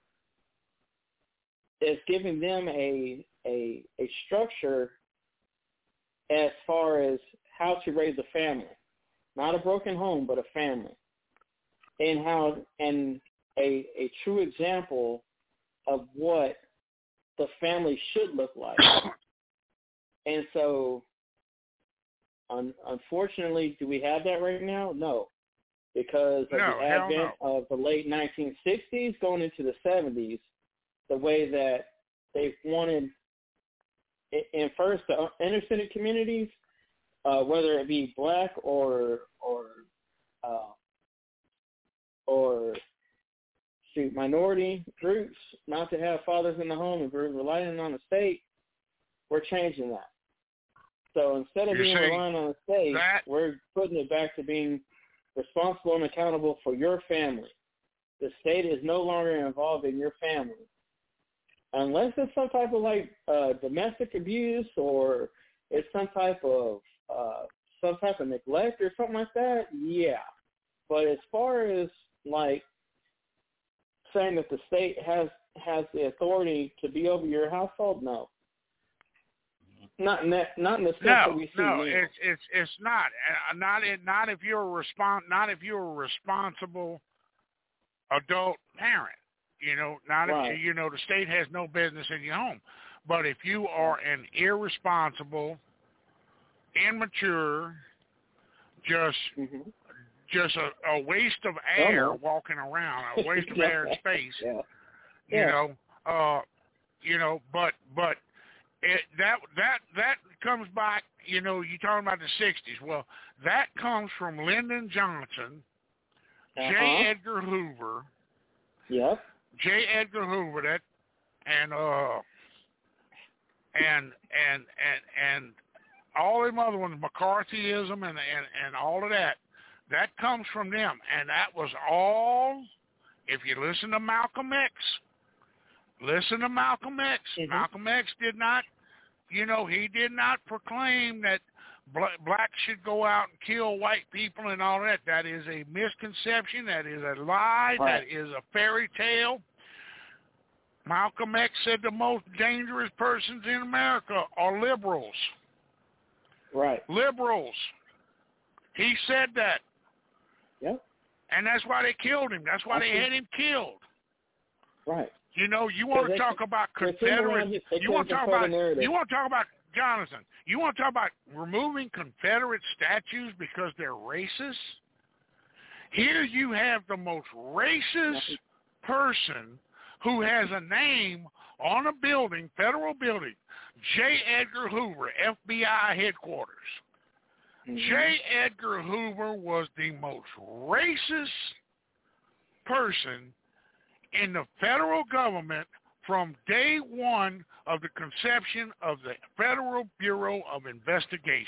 it's giving them a, a, a structure as far as how to raise a family. Not a broken home, but a family. And how, and a, a true example of what the family should look like. And so, un, unfortunately, do we have that right now? No. Because of no, the advent no. of the late nineteen sixties going into the seventies, the way that they wanted, in first, the inner city communities, uh, whether it be black or, or, uh, or shoot, minority groups, not to have fathers in the home and we're relying on the state, we're changing that. So instead of You're being relying on the state, that, we're putting it back to being responsible and accountable for your family. The state is no longer involved in your family. Unless it's some type of like uh, domestic abuse or it's some type of uh, some type of neglect or something like that, yeah. But as far as like saying that the state has has the authority to be over your household, no. Not in that, not in the sense no, that we see no, now. it's it's it's not. Uh, not in, not if you're a respon- Not if you're a responsible adult parent. You know, not right. if you know the state has no business in your home. But if you are an irresponsible, immature, just mm-hmm. just a, a waste of air oh, no. walking around, a waste of air and space. Yeah. You yeah. know, uh, you know, but but. It, that that that comes back, you know, you're talking about the sixties. Well, that comes from Lyndon Johnson, uh-huh. J. Edgar Hoover, yep. J. Edgar Hoover, that, and uh, and and and and all them other ones, McCarthyism and and and all of that. That comes from them, and that was all. If you listen to Malcolm X. Listen to Malcolm X. Mm-hmm. Malcolm X did not, you know, he did not proclaim that bl- blacks should go out and kill white people and all that. That is a misconception. That is a lie. Right. That is a fairy tale. Malcolm X said the most dangerous persons in America are liberals. Right. Liberals. He said that. Yep. And that's why they killed him. That's why I they see. had him killed. Right. You know, you want to talk about Confederate. You want to talk about. You want to talk about Jonathan. You want to talk about removing Confederate statues because they're racist. Here you have the most racist person who has a name on a building, federal building, J. Edgar Hoover, F B I headquarters. Mm-hmm. J. Edgar Hoover was the most racist person in the federal government from day one of the conception of the Federal Bureau of Investigations.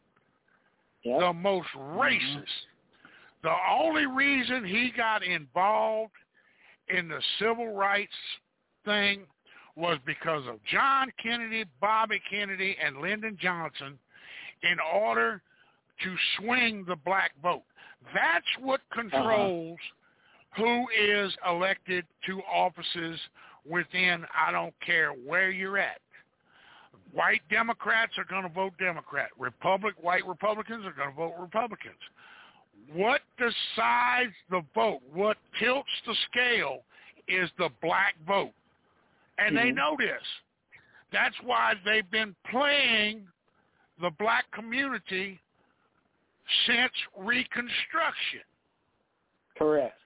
Yep. The most racist. Mm-hmm. The only reason he got involved in the civil rights thing was because of John Kennedy, Bobby Kennedy, and Lyndon Johnson in order to swing the black vote. That's what controls uh-huh. who is elected to offices within, I don't care where you're at. White Democrats are going to vote Democrat. Republic, white Republicans are going to vote Republicans. What decides the vote, what tilts the scale, is the black vote. And mm-hmm. they know this. That's why they've been playing the black community since Reconstruction. Correct.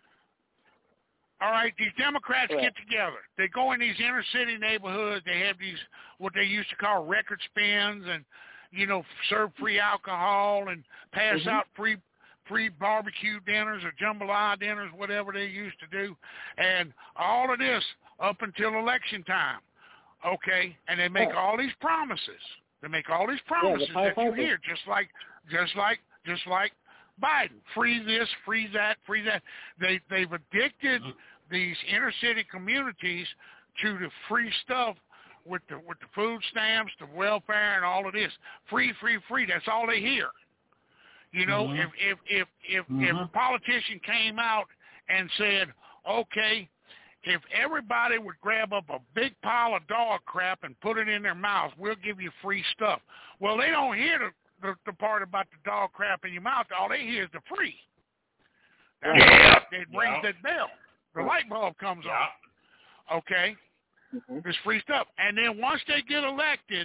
All right, these Democrats Correct. get together. They go in these inner city neighborhoods. They have these, what they used to call record spins, and, you know, serve free alcohol and pass mm-hmm. out free free barbecue dinners or jambalaya dinners, whatever they used to do. And all of this up until election time. Okay? And they make all these promises. They make all these promises yeah, that you hear, just like, just like, just like Biden. Free this, free that, free that. They, they've addicted these inner city communities to the free stuff with the with the food stamps, the welfare, and all of this. Free, free, free. That's all they hear. You know, mm-hmm. if if if if, mm-hmm. if a politician came out and said, okay, if everybody would grab up a big pile of dog crap and put it in their mouth, we'll give you free stuff. Well, they don't hear the the, the part about the dog crap in your mouth. All they hear is the free. That's yeah. It rings yeah. that bell. The light bulb comes yeah. on. Okay? Mm-hmm. It's free stuff. And then once they get elected,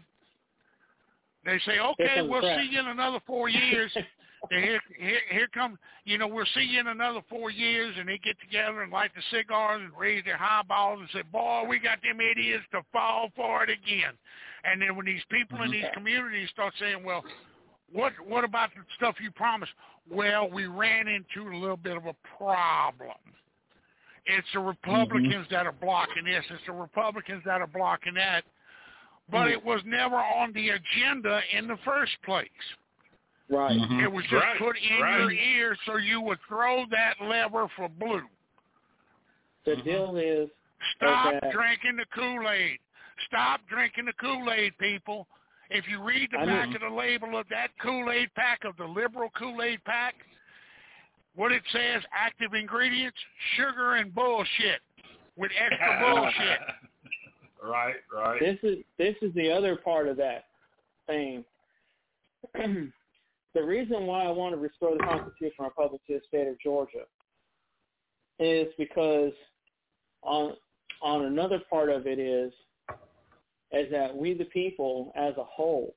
they say, okay, we'll crap. see you in another four years. here, here, here come, you know, we'll see you in another four years, and they get together and light the cigars and raise their highballs and say, boy, we got them idiots to fall for it again. And then when these people in these communities start saying, well, what what about the stuff you promised? Well, we ran into a little bit of a problem. It's the Republicans mm-hmm. that are blocking this. It's the Republicans that are blocking that. But mm-hmm. it was never on the agenda in the first place. Right. Mm-hmm. It was just right. put in right. your ear so you would throw that lever for blue. The mm-hmm. deal is... Stop that... drinking the Kool-Aid. Stop drinking the Kool-Aid, people. If you read the I back mean... of the label of that Kool-Aid pack, of the liberal Kool-Aid pack, what it says, active ingredients, sugar and bullshit with extra bullshit. Right, right. This is this is the other part of that thing. The reason why I want to restore the constitutional republic to the state of Georgia is because on on another part of it is is that we the people as a whole,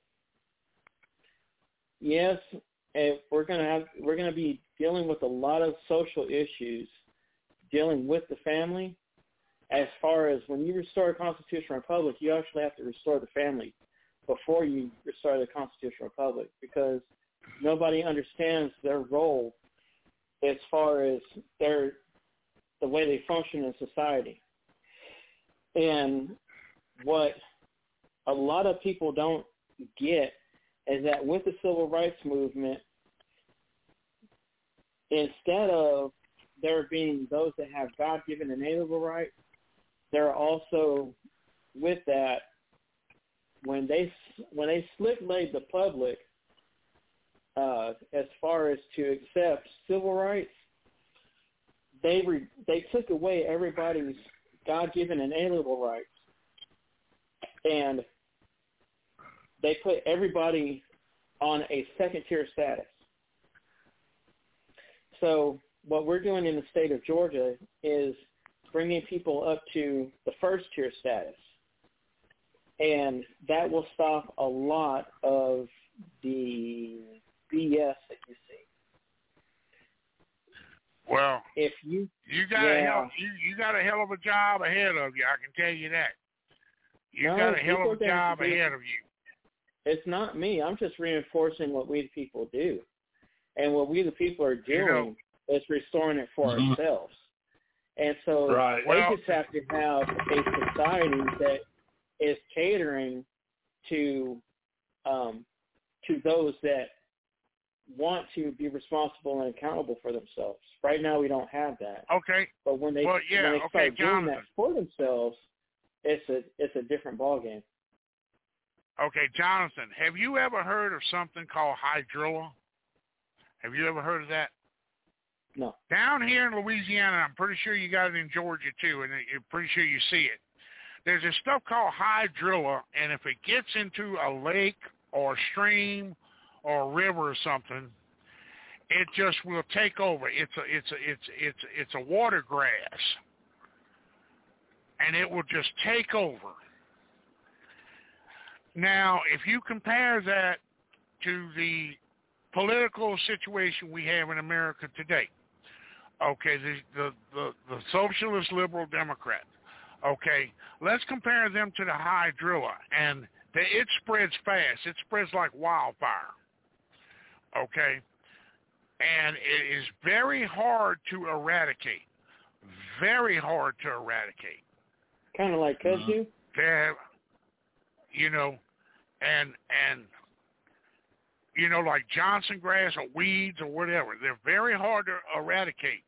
yes, if we're gonna have we're gonna be dealing with a lot of social issues, dealing with the family. As far as when you restore a constitutional republic, you actually have to restore the family before you restore the constitutional republic, because nobody understands their role as far as their the way they function in society. And what a lot of people don't get is that with the civil rights movement, instead of there being those that have God-given inalienable rights, there are also, with that, when they when they slick-laid the public uh, as far as to accept civil rights, they re, they took away everybody's God-given inalienable rights, and they put everybody on a second-tier status. So what we're doing in the state of Georgia is bringing people up to the first-tier status. And that will stop a lot of the B S that you see. Well, if you you got yeah. a hell you, you got a hell of a job ahead of you, I can tell you that. You no, got a hell of a job ahead of you. It's not me. I'm just reinforcing what we the people do. And what we the people are doing you know, is restoring it for mm-hmm. ourselves. And so right. they well, just have to have a society that is catering to um, to those that want to be responsible and accountable for themselves. Right now, we don't have that. Okay. But when they well, yeah, when they okay, start doing Jonathan. that for themselves, it's a it's a different ballgame. Okay, Jonathan, have you ever heard of something called hydrilla? Have you ever heard of that? No. Down here in Louisiana, I'm pretty sure you got it in Georgia too, and you're pretty sure you see it. There's this stuff called hydrilla, and if it gets into a lake or a stream or a river or something, it just will take over. It's a it's a it's it's it's a water grass, and it will just take over. Now, if you compare that to the political situation we have in America today, okay, the the the, the socialist liberal Democrat, okay, let's compare them to the hydrilla, and the, it spreads fast. It spreads like wildfire, okay, and it is very hard to eradicate, very hard to eradicate. Kind of like kudzu? They, you know, and and you know, like Johnson grass or weeds or whatever. They're very hard to eradicate.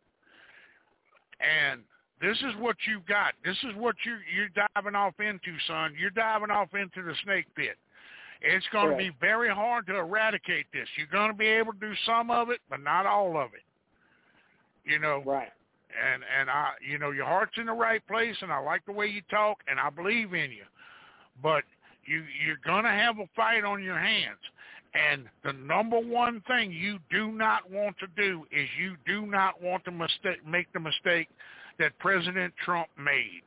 And this is what you got. This is what you you're diving off into, son. You're diving off into the snake pit. It's going Right. to be very hard to eradicate this. You're going to be able to do some of it, but not all of it. You know. Right. And and I, you know, your heart's in the right place, and I like the way you talk, and I believe in you. But you you're gonna have a fight on your hands, and the number one thing you do not want to do is you do not want to mistake make the mistake that President Trump made.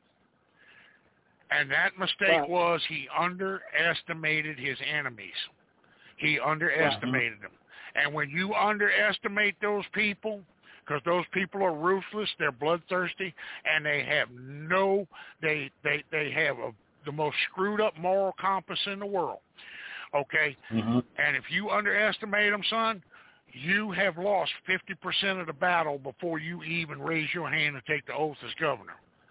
And that mistake Right. was he underestimated his enemies. He underestimated them. And when you underestimate those people, because those people are ruthless, they're bloodthirsty, and they have no, they they, they have a, the most screwed up moral compass in the world, okay? Mm-hmm. And if you underestimate them, son, you have lost fifty percent of the battle before you even raise your hand and take the oath as governor.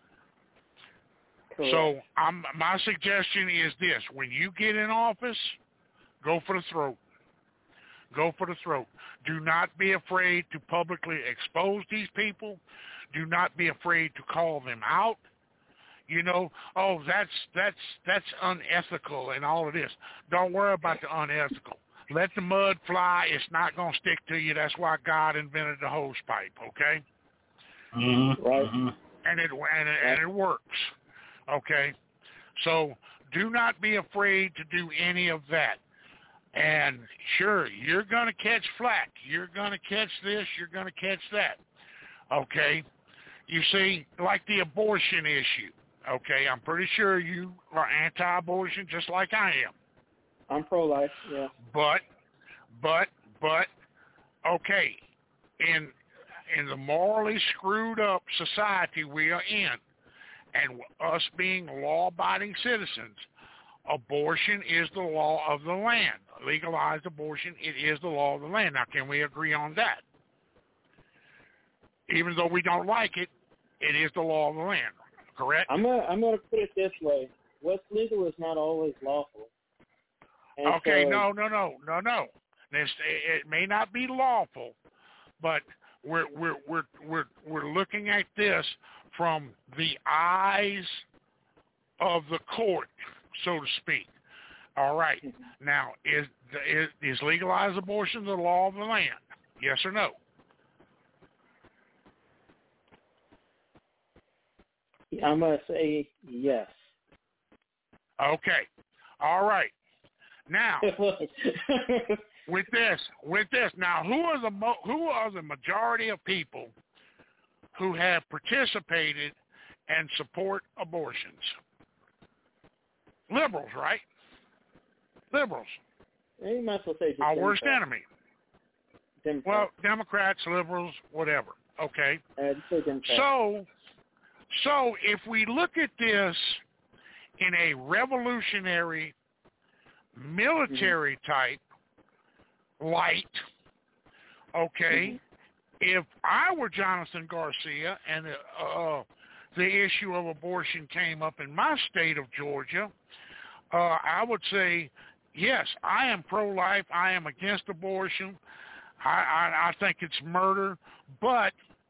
Correct. So I'm, my suggestion is this: when you get in office, go for the throat. Go for the throat. Do not be afraid to publicly expose these people. Do not be afraid to call them out. You know, oh, that's that's that's unethical and all of this. Don't worry about the unethical. Let the mud fly. It's not going to stick to you. That's why God invented the hose pipe, okay? Mm-hmm. Right. Mm-hmm. And it and it, and it works, okay? So do not be afraid to do any of that. And sure, you're going to catch flack. You're going to catch this. You're going to catch that. Okay? You see, like the abortion issue. Okay? I'm pretty sure you are anti-abortion just like I am. I'm pro-life, yeah. But, but, but, okay, in in the morally screwed up society we are in, and us being law-abiding citizens, abortion is the law of the land. Legalized abortion, it is the law of the land. Now, can we agree on that? Even though we don't like it, it is the law of the land, correct? I'm gonna I'm gonna put it this way: what's legal is not always lawful. And Okay, so, no, no, no, no, no. This, it may not be lawful, but we're we're we're we're we're looking at this from the eyes of the court, so to speak. All right. Now, is is, is legalized abortion the law of the land? Yes or no? I'm gonna say yes. Okay. All right. Now, with this, with this, now who are the mo- who are the majority of people who have participated and support abortions? Liberals, right? Liberals. You might as well say just Our worst Democrat. enemy. Democrat. Well, Democrats, liberals, whatever. Okay. Uh, just say Democrat. So, so if we look at this in a revolutionary, military type light, okay, Mhm. if I were Jonathan Garcia and uh, the issue of abortion came up in my state of Georgia, uh, I would say, yes, I am pro-life. I am against abortion. I, I, I think it's murder, but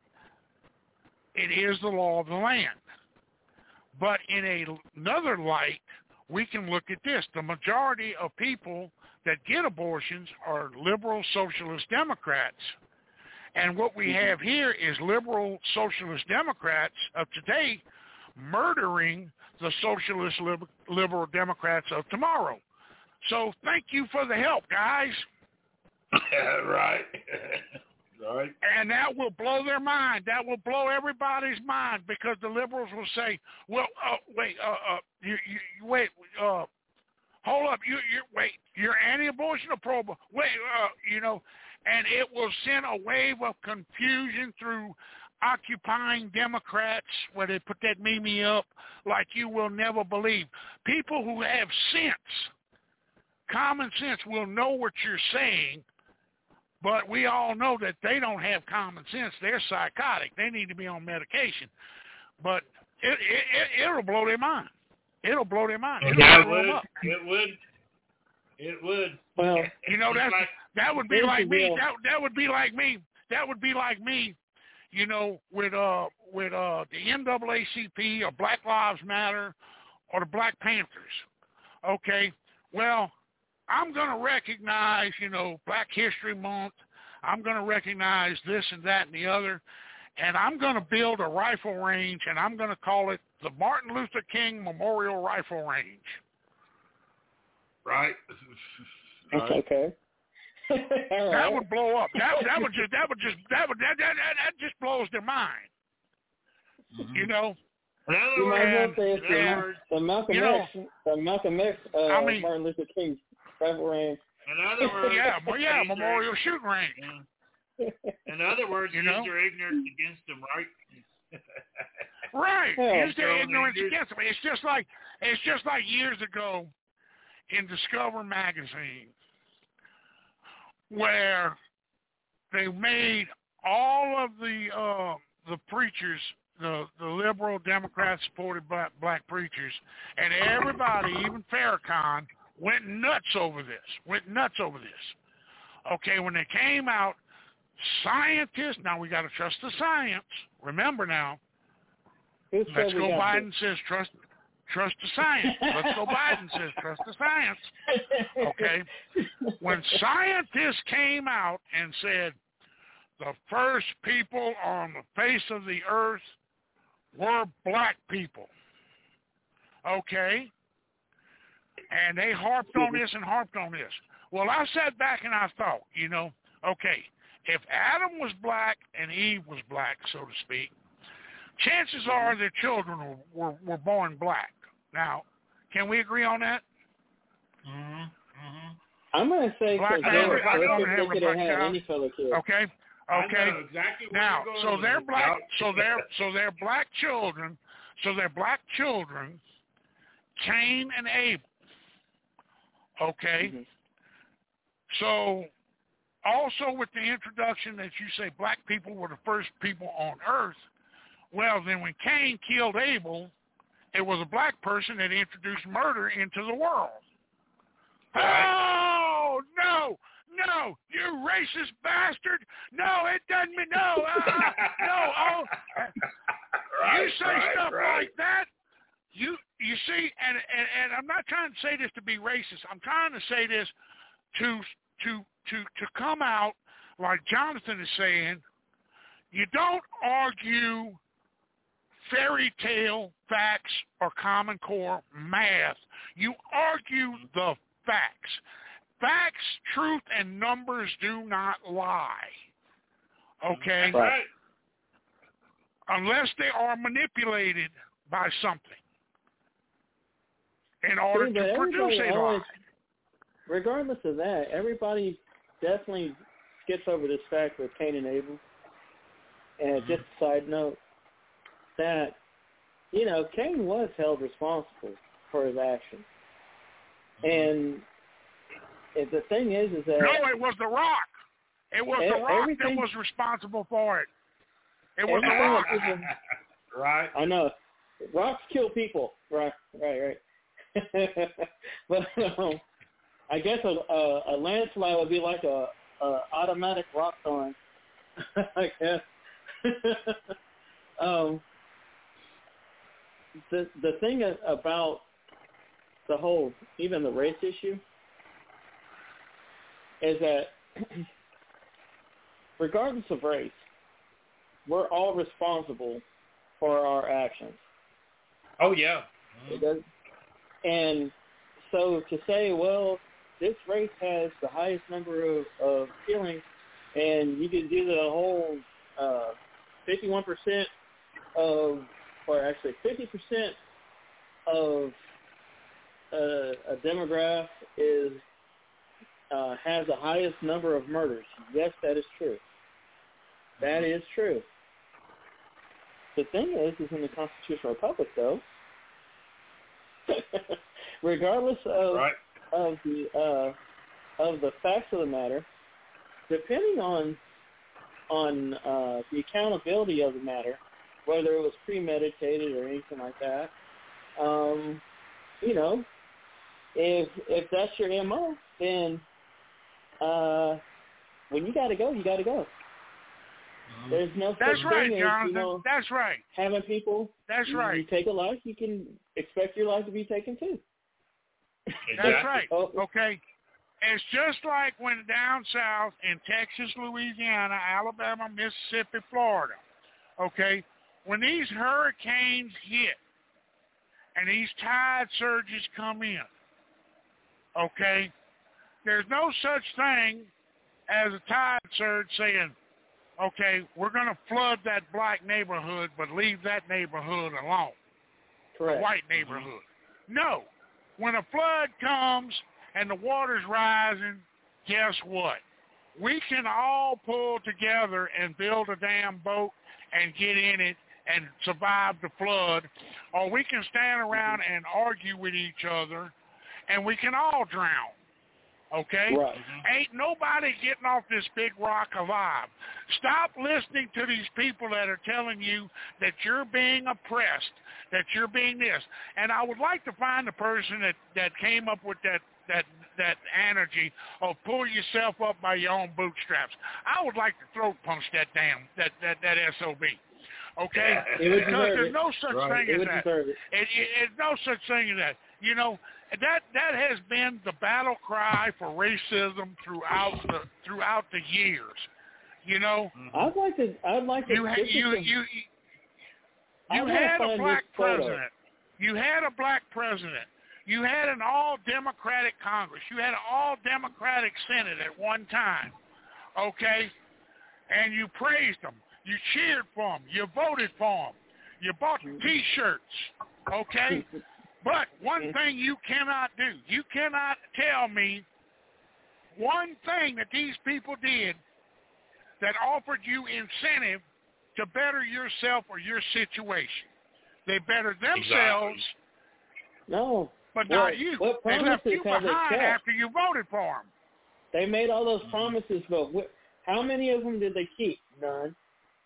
it is the law of the land. But in a, another light, we can look at this. The majority of people that get abortions are liberal socialist Democrats. And what we have here is liberal socialist Democrats of today murdering the socialist liber- liberal Democrats of tomorrow. So thank you for the help, guys. Right. Right. And that will blow their mind. That will blow everybody's mind, because the liberals will say, well, uh, wait, uh, uh, you, you, you wait, uh, hold up, you, you, wait, you're anti-abortion or pro? Wait, uh, you know, and it will send a wave of confusion through occupying Democrats, where they put that meme up like you will never believe. People who have sense, common sense, will know what you're saying, but we all know that they don't have common sense. They're psychotic. They need to be on medication. But it, it, it, it'll blow their mind. It'll blow their mind. It'll yeah, it blow them would. up. It would. It would. Well, you know, that's, like, that would be like me. Deal. That that would be like me. That would be like me. You know, with uh with uh the N double A C P or Black Lives Matter or the Black Panthers. Okay, well, I'm going to recognize, you know, Black History Month. I'm going to recognize this and that and the other, and I'm going to build a rifle range, and I'm going to call it the Martin Luther King Memorial Rifle Range. Right. That's right. okay. All That right. would blow up. That that would just that would just that would that that, that, that just blows their mind. Mm-hmm. You know. In other You might as well words, say it's in other the, words, the Malcolm you know, X, the Malcolm X, uh, I mean- Martin Luther King rifle range. in other words, Yeah, well, yeah, use their- Memorial Shooting Range. yeah. In other words, You use know? their ignorance against them, right? Right. Yeah. Use their So ignorance they- against them. It's just like it's just like years ago in Discover magazine, where they made all of the uh, the preachers, the the liberal Democrat supported black, black preachers, and everybody, even Farrakhan, went nuts over this. Went nuts over this. Okay, when they came out, scientists. Now we got to trust the science. Remember now. Who said Let's we go got Biden says trust trust the science. Let's go Biden says trust the science. this? Okay. When scientists came out and said the first people on the face of the earth were black people. Okay. And they harped on this and harped on this. Well, I sat back and I thought, you know, okay, if Adam was black and Eve was black, so to speak, chances are their children were, were, were born black. Now, can we agree on that? Mm-hmm. Mm-hmm. I'm going to say Black because man, they, black they, woman, they have a could have black had child. any fellow kid. Okay. Okay. I know exactly where Now, you're going so with they're this. black. Yep. So they're so they're black children. So they're black children. Cain and Abel. Okay. Mm-hmm. So, also with the introduction that you say black people were the first people on earth, well, then when Cain killed Abel, it was a black person that introduced murder into the world. Right. Oh, no, no, you racist bastard. No, it doesn't mean, no, uh, no, oh, right, you say right, stuff right. like that, you you see, and, and, and I'm not trying to say this to be racist. I'm trying to say this to to to to come out like Jonathan is saying. You don't argue fairy tale facts or Common Core math. You argue the facts. Facts, truth, and numbers do not lie. Okay? That's right. Unless they are manipulated by something in order See, but to produce everybody a always, lie. regardless of that, everybody definitely skips over this fact with Cain and Abel. And just a side note, that, you know, Cain was held responsible for his actions. And if the thing is, is that... No, it was the rock. It was E- the rock everything- that was responsible for it. It was the Everything rock. that people- Right. I know. Rocks kill people. Right, right, right. But um, I guess a, a, a landslide would be like a, a automatic rock throwing. I guess. um, the the thing about the whole, even the race issue, is that regardless of race, we're all responsible for our actions. Oh, yeah. It does. And so to say, well, this race has the highest number of, of killings, and you can do the whole uh, fifty-one percent of, or actually fifty percent of uh, a demographic is uh, has the highest number of murders. Yes, that is true. That is true. The thing is, is in the constitutional republic, though, regardless of Right. of the uh, of the facts of the matter, depending on on uh, the accountability of the matter, whether it was premeditated or anything like that, um, you know, if if that's your M O, then uh, when you got to go, you got to go. There's no That's such right, thing as, Jonathan. you know, That's right. having people. That's you, right. You take a life, you can expect your life to be taken too. Exactly. That's right. Oh. Okay. It's just like when down south in Texas, Louisiana, Alabama, Mississippi, Florida, okay, when these hurricanes hit and these tide surges come in, okay, there's no such thing as a tide surge saying, okay, we're going to flood that black neighborhood, but leave that neighborhood alone, Correct. the white neighborhood. No. When a flood comes and the water's rising, guess what? We can all pull together and build a damn boat and get in it and survive the flood, or we can stand around and argue with each other, and we can all drown. Okay? Right. Ain't nobody getting off this big rock alive. Stop listening to these people that are telling you that you're being oppressed, that you're being this. And I would like to find the person that, that came up with that, that, that energy of pull yourself up by your own bootstraps. I would like to throat punch that damn, that, that, that S O B. Okay? It would Because deserve there's it. no such Right. thing It as would that. deserve it. It, it, it's no such thing as that. You know, that that has been the battle cry for racism throughout the throughout the years. You know, I'd like to. I'd like to. you ha- this is you the- you I you wanna had a find black this photo. president. You had a black president. You had an all-Democratic Congress. You had an all-Democratic Senate at one time. Okay, and you praised them. You cheered for them. You voted for them. You bought T-shirts. Okay. But one thing you cannot do, you cannot tell me one thing that these people did that offered you incentive to better yourself or your situation. They bettered themselves, Exactly. No. but What- not you. what They left you promises have they behind kept? after you voted for them. They made all those promises, but wh- how many of them did they keep? None.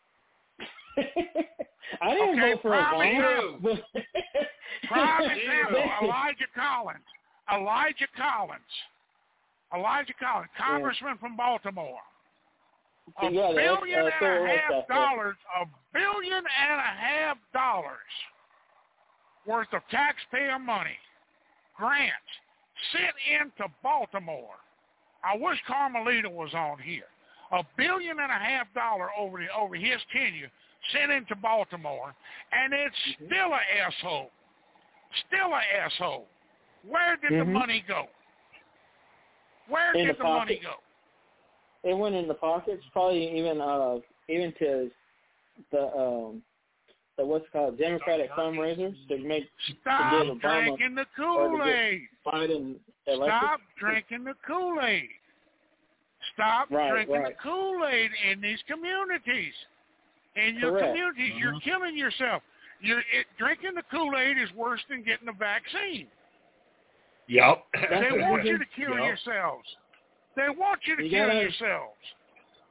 I didn't Okay, vote for prime Obama. but- Prime example, Zero. Elijah Collins. Elijah Collins. Elijah Collins, congressman from Baltimore. A Yeah, the ex- billion uh, and civil a rights half act, yeah. dollars, a billion and a half dollars worth of taxpayer money, grants, sent into Baltimore. I wish Carmelita was on here. A billion and a half dollar over the over his tenure sent into Baltimore, and it's Mm-hmm. still an asshole. Still an asshole. Where did the Mhm. money go? Where In did the the money pocket. go? It went in the pockets, probably even uh even to the um the what's it called Democratic fundraisers to make Stop to give Obama drinking the or to get Kool-Aid. Biden elected. Stop drinking the Kool-Aid. Stop Right, drinking right. the Kool-Aid in these communities. In your Correct. communities, Mhm. you're killing yourself. You're it, drinking the Kool-Aid is worse than getting the vaccine. Yep. They want you to Mhm. kill Yep. yourselves. They want you to You kill gotta- yourselves.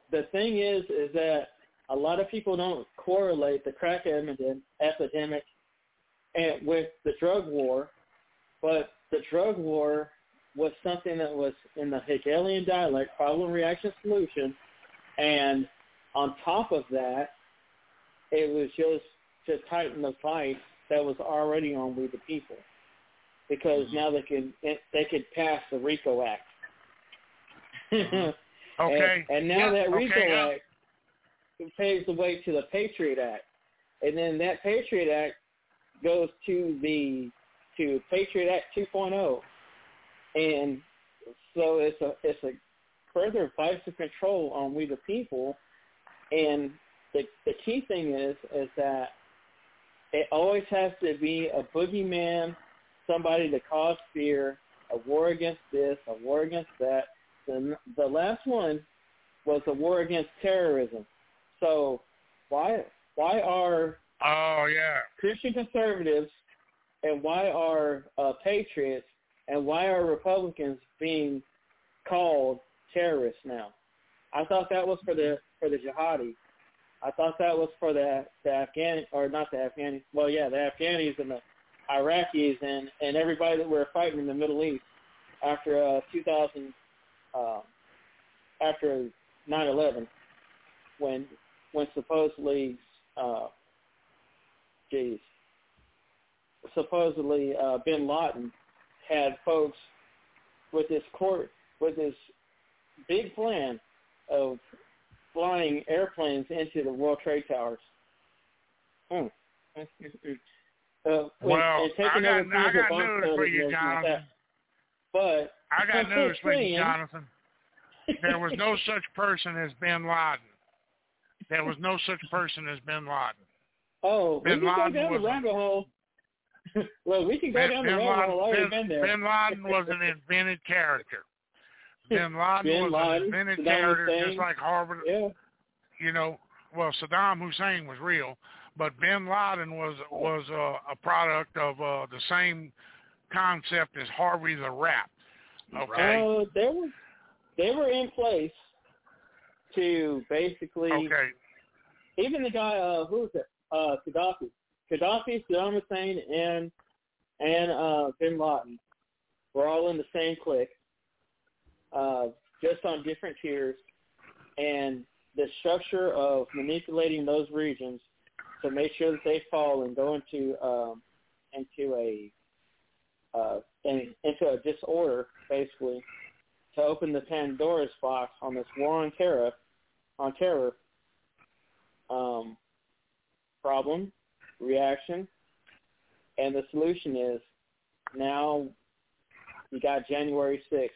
the thing is, is that a lot of people don't correlate the crack epidemic and with the drug war, but the drug war was something that was in the Hegelian dialect, problem, reaction, solution, and on top of that, it was just to tighten the fight that was already on We the People, because mm-hmm. now they can they could pass the RICO Act. mm-hmm. Okay. And, and now yeah. that RICO okay. Act paves the way to the Patriot Act, and then that Patriot Act goes to the to Patriot Act two point oh, and so it's a it's a further vice of control on We the People, and the the key thing is is that it always has to be a boogeyman, somebody to cause fear, a war against this, a war against that. The the last one was a war against terrorism. So why why are oh yeah Christian conservatives and why are uh, patriots and why are Republicans being called terrorists now? I thought that was for the for the jihadi. I thought that was for the the Afghan or not the Afghanis. Well, yeah, the Afghanis and the Iraqis and, and everybody that were fighting in the Middle East after uh, two thousand, uh, after nine eleven, when when supposedly, uh, geez, supposedly uh, Bin Laden had folks with this court with this big plan of flying airplanes into the World Trade Towers. Hmm. Uh, well, and taking I over got, I got news for you, like Jonathan. that. But I got news for saying, you, Jonathan. There was no such person as Bin Laden. There was no such person as Bin Laden. Oh, Bin we can Laden go down was the rabbit hole. Well, we can go bin, down the bin rabbit Laden, hole. I've already bin, been there. Bin Laden was an invented character. Bin Laden Bin was Laden, an invented Saddam character, Hussein. just like Harvard. Yeah. You know, well, Saddam Hussein was real, but Bin Laden was was uh, a product of uh, the same concept as Harvey the Rat. Okay. Uh, they were they were in place to basically. Okay. Even the guy, uh, who was it? Uh, Gaddafi, Gaddafi, Saddam Hussein, and and uh, Bin Laden were all in the same clique, uh, just on different tiers, and the structure of manipulating those regions to make sure that they fall and go into um, into a uh, in, into a disorder, basically, to open the Pandora's box on this war on terror, on terror. Um, problem, reaction, and the solution is now you got January sixth.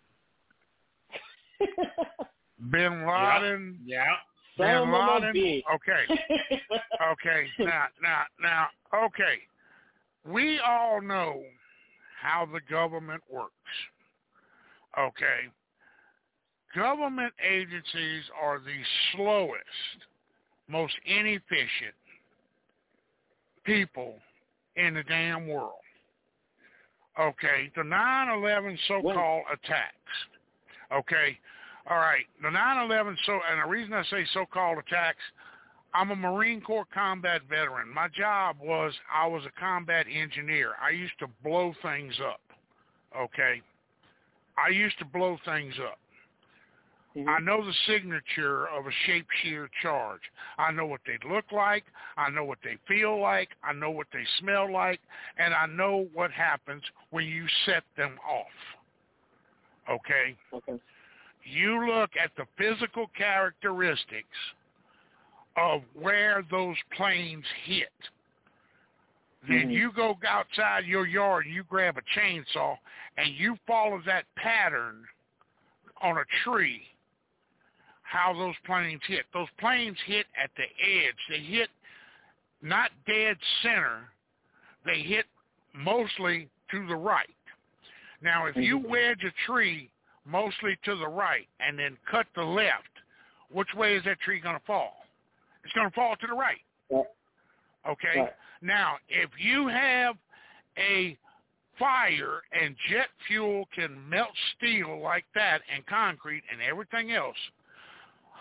Bin Laden. Yeah. yeah. Bin Laden. Okay. Okay. Now, now, now, okay. We all know how the government works. Okay. Government agencies are the slowest, most inefficient people in the damn world. Okay, the nine eleven so-called attacks. Okay, all right, the nine eleven so, and the reason I say so-called attacks, I'm a Marine Corps combat veteran. My job was I was a combat engineer. I used to blow things up. Okay, I used to blow things up. Mm-hmm. I know the signature of a shapeshifter charge. I know what they look like. I know what they feel like. I know what they smell like. And I know what happens when you set them off. Okay? Okay. You look at the physical characteristics of where those planes hit. Then mm-hmm. you go outside your yard and you grab a chainsaw and you follow that pattern on a tree, how those planes hit. Those planes hit at the edge. They hit not dead center. They hit mostly to the right. Now, if you wedge a tree mostly to the right and then cut the left, which way is that tree going to fall? It's going to fall to the right. Okay? Right. Now, if you have a fire and jet fuel can melt steel like that and concrete and everything else,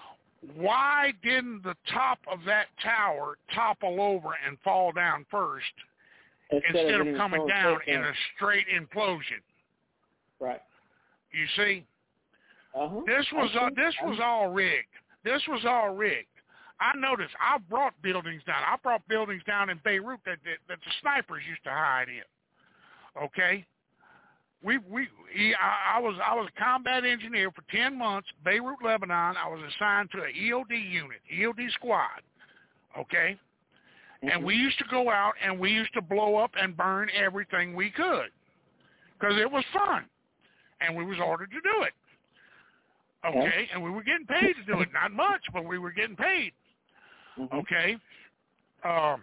why didn't the top of that tower topple over and fall down first instead, instead of, of coming down in a straight implosion? Right. You see, uh-huh. this was uh, this was all rigged. This was all rigged. I noticed. I brought buildings down. I brought buildings down in Beirut that that, that the snipers used to hide in. Okay. We we he, I, I was I was a combat engineer for ten months, Beirut, Lebanon. I was assigned to an E O D unit, E O D squad. Okay. Mm-hmm. And we used to go out and we used to blow up and burn everything we could because it was fun. And we was ordered to do it. Okay, and we were getting paid to do it. Not much, but we were getting paid. Mm-hmm. Okay. Um,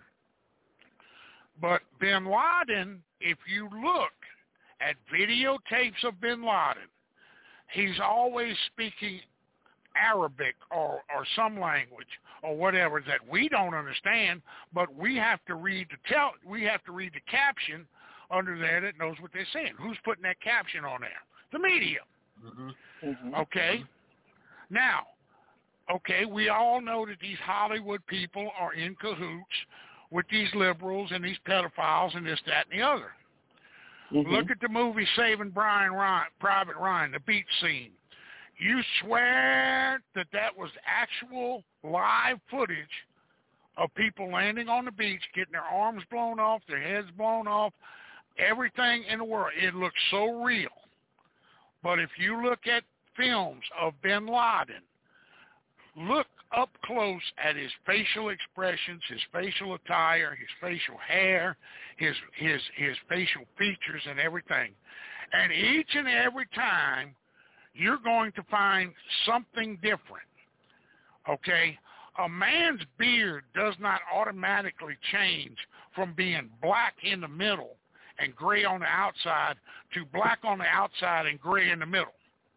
but Bin Laden, if you look at videotapes of Bin Laden, he's always speaking Arabic or, or some language or whatever that we don't understand, but we have to read the tell we have to read the caption under there that knows what they're saying. Who's putting that caption on there? The media. Mm-hmm. Mm-hmm. Okay. Now, okay, we all know that these Hollywood people are in cahoots with these liberals and these pedophiles and this, that, and the other. Mm-hmm. Look at the movie Saving Brian Ryan, Private Ryan, the beach scene. You swear that that was actual live footage of people landing on the beach, getting their arms blown off, their heads blown off, everything in the world. It looks so real. But if you look at films of Bin Laden, look up close at his facial expressions, his facial attire, his facial hair, his his his facial features and everything. And each and every time, you're going to find something different. Okay? A man's beard does not automatically change from being black in the middle and gray on the outside to black on the outside and gray in the middle.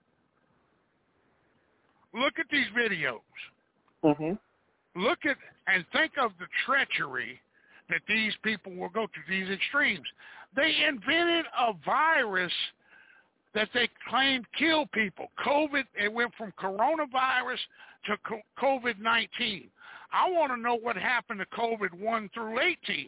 Look at these videos. Mm-hmm. Look at and think of the treachery that these people will go to, these extremes. They invented a virus that they claimed killed people. COVID, it went from coronavirus to COVID nineteen. I want to know what happened to COVID one through eighteen.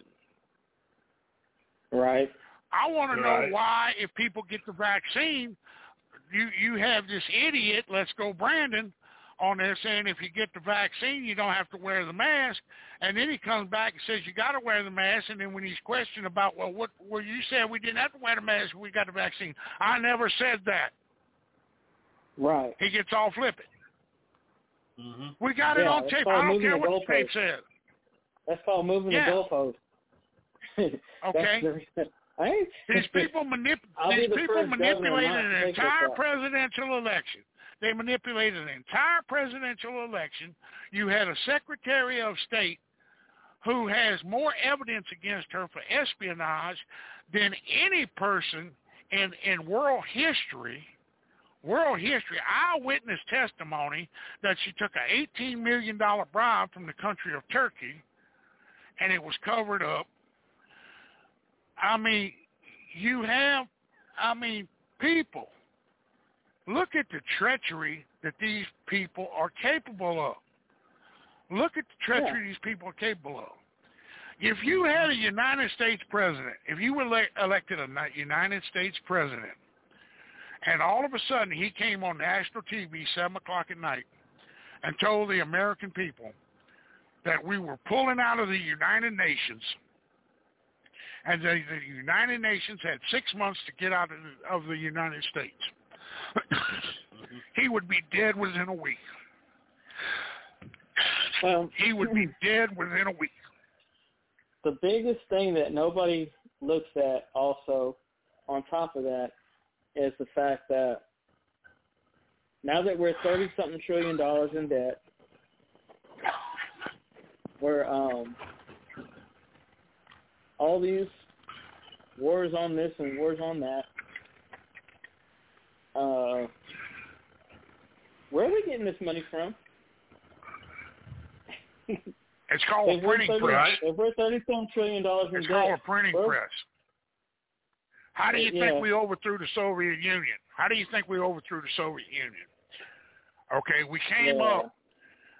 Right. I want to right. know why, if people get the vaccine, you, you have this idiot, Let's Go Brandon, on there saying if you get the vaccine, you don't have to wear the mask. And then he comes back and says you got to wear the mask. And then when he's questioned about, well, what, well, you said we didn't have to wear the mask when we got the vaccine. I never said that. Right. He gets all flippant. Mm-hmm. We got yeah, it on tape. I don't care what the tape says. That's called moving yeah. the goalpost. Okay. I, these people, manip- these people manipulated an entire presidential election. They manipulated an entire presidential election. You had a Secretary of State who has more evidence against her for espionage than any person in, in world history. World history, eyewitness testimony that she took an eighteen million dollars bribe from the country of Turkey, and it was covered up. I mean, you have, I mean, people, look at the treachery that these people are capable of. Look at the treachery yeah. these people are capable of. If you had a United States president, if you were ele- elected a United States president, and all of a sudden he came on national T V, seven o'clock at night, and told the American people that we were pulling out of the United Nations, and the, the United Nations had six months to get out of the, of the United States, he would be dead within a week. Well, he would be dead within a week. The biggest thing that nobody looks at also on top of that is the fact that now that we're thirty-something trillion dollars in debt, we're um, all these wars on this and wars on that. Uh, where are we getting this money from? It's called a printing thirty, press. If we're thirty-something trillion dollars in it's debt, called a printing we're, press. How do you yeah. think we overthrew the Soviet Union? How do you think we overthrew the Soviet Union? Okay, we came yeah. up.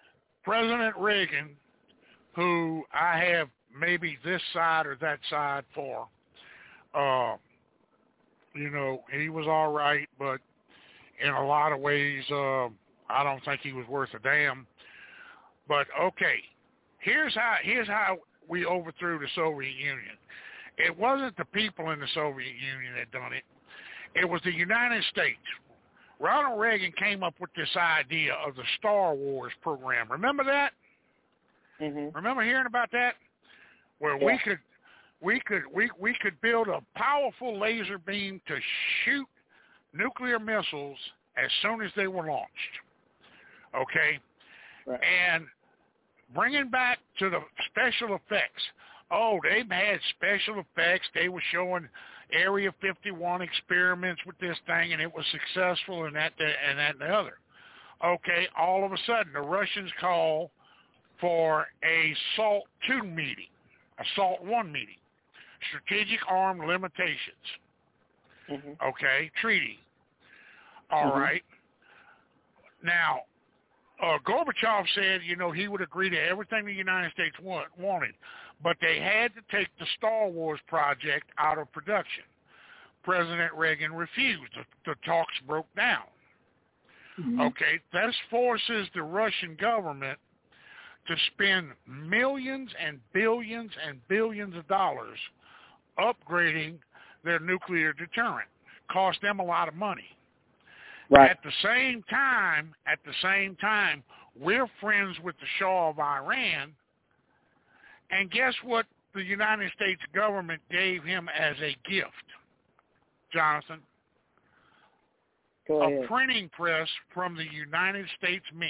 President Reagan, who I have maybe this side or that side for, uh, you know, he was all right, but in a lot of ways, uh, I don't think he was worth a damn. But okay, here's how here's how we overthrew the Soviet Union. It wasn't the people in the Soviet Union that done it. It was the United States. Ronald Reagan came up with this idea of the Star Wars program. Remember that? Mm-hmm. Remember hearing about that? Where yeah. we could we could we we could build a powerful laser beam to shoot nuclear missiles as soon as they were launched. Okay? Right. And bringing back to the special effects. Oh, they had special effects. They were showing Area fifty-one experiments with this thing, and it was successful, and that, and that, and the other. Okay, all of a sudden, the Russians call for a SALT two meeting, a SALT one meeting, Strategic Arm Limitations. Mm-hmm. Okay, treaty. All mm-hmm. right. Now, uh, Gorbachev said, you know, he would agree to everything the United States want, wanted, but they had to take the Star Wars project out of production. President Reagan refused. The, the talks broke down. Mm-hmm. Okay, this forces the Russian government to spend millions and billions and billions of dollars upgrading their nuclear deterrent. Cost them a lot of money. Right. At the same time, at the same time, we're friends with the Shah of Iran, and guess what the United States government gave him as a gift, Jonathan? Go ahead. A printing press from the United States Mint.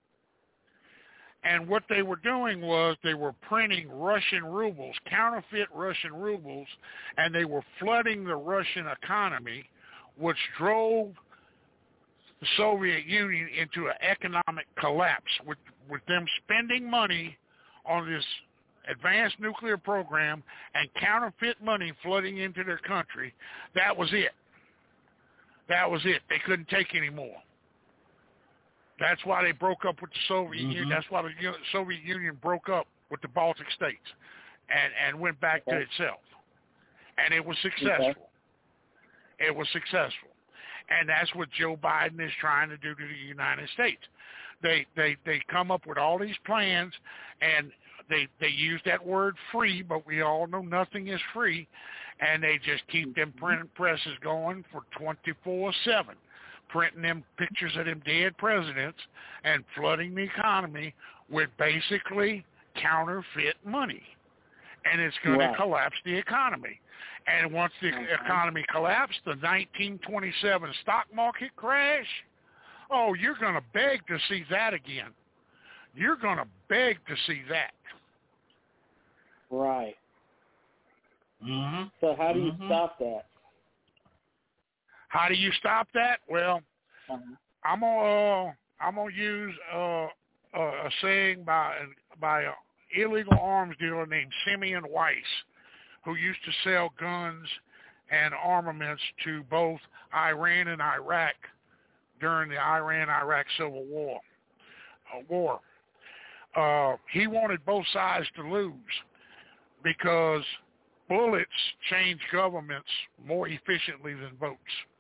And what they were doing was they were printing Russian rubles, counterfeit Russian rubles, and they were flooding the Russian economy, which drove the Soviet Union into an economic collapse with, with them spending money on this advanced nuclear program and counterfeit money flooding into their country. That was it. That was it. They couldn't take any more. That's why they broke up with the Soviet Mm-hmm. Union. That's why the Soviet Union broke up with the Baltic states and, and went back okay. to itself. And it was successful. Okay. It was successful. And that's what Joe Biden is trying to do to the United States. They they they come up with all these plans, and they they use that word free, but we all know nothing is free, and they just keep them printing presses going for twenty-four seven, printing them pictures of them dead presidents and flooding the economy with basically counterfeit money. And it's going right. to collapse the economy. And once the okay. economy collapsed, the nineteen twenty-seven stock market crash, oh, you're going to beg to see that again. You're going to beg to see that. Right. Mm-hmm. So how do you mm-hmm. stop that? How do you stop that? Well, uh-huh. I'm gonna uh, I'm gonna use uh, uh, a saying by by an illegal arms dealer named Simeon Weiss, who used to sell guns and armaments to both Iran and Iraq during the Iran-Iraq Civil War. Uh, war. Uh, he wanted both sides to lose because bullets change governments more efficiently than votes.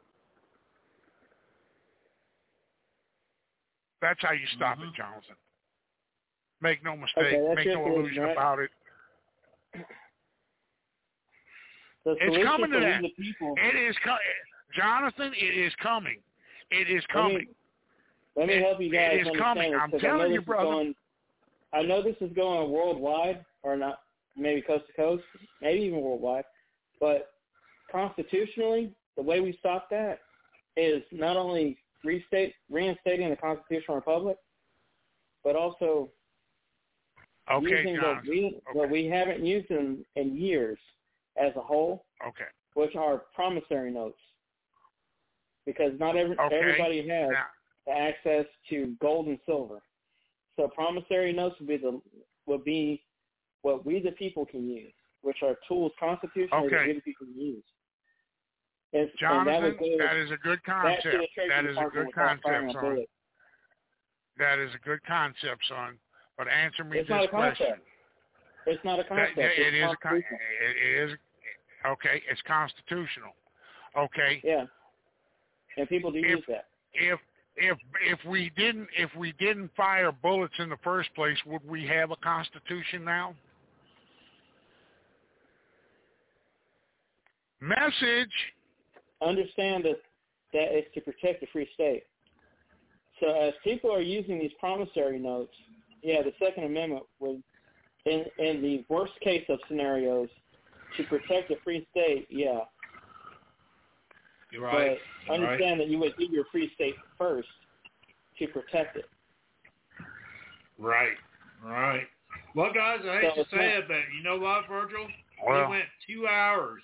That's how you stop mm-hmm. it, Jonathan. Make no mistake. Okay, Make no illusion right? about it. The It's coming to that. People, it is, co- Jonathan. It is coming. It is coming. Let me, let me it, help you guys it is understand coming. this, I'm telling you, brother. Going, I know this is going worldwide, or not, maybe coast to coast, maybe even worldwide. But constitutionally, the way we stop that is not only restate, reinstating the constitutional republic, but also okay, using Jonathan. what we, okay. what we haven't used in, in years as a whole, okay. which are promissory notes. Because not every, okay. everybody has now, access to gold and silver. So promissory notes would be the would be what we the people can use, which are tools constitutionally okay. that we the people can use. And, Jonathan, and that, go, that is a good concept. That, that is a good concept, son. That is a good concept, son. But answer me it's this not a question. concept. It's not a concept. That, it, it's is a con- it is okay. It's constitutional. Okay. Yeah. And people do if, use that. If if if we didn't if we didn't fire bullets in the first place, would we have a constitution now? Message. Understand that that is to protect the free state. So as people are using these promissory notes, yeah, the Second Amendment would, in in the worst case of scenarios, to protect the free state, yeah. You're right. But You're understand right. that you would do your free state first to protect it. Right. Right. Well, guys, I hate So to say it, but you know what, Virgil? Well, we went two hours.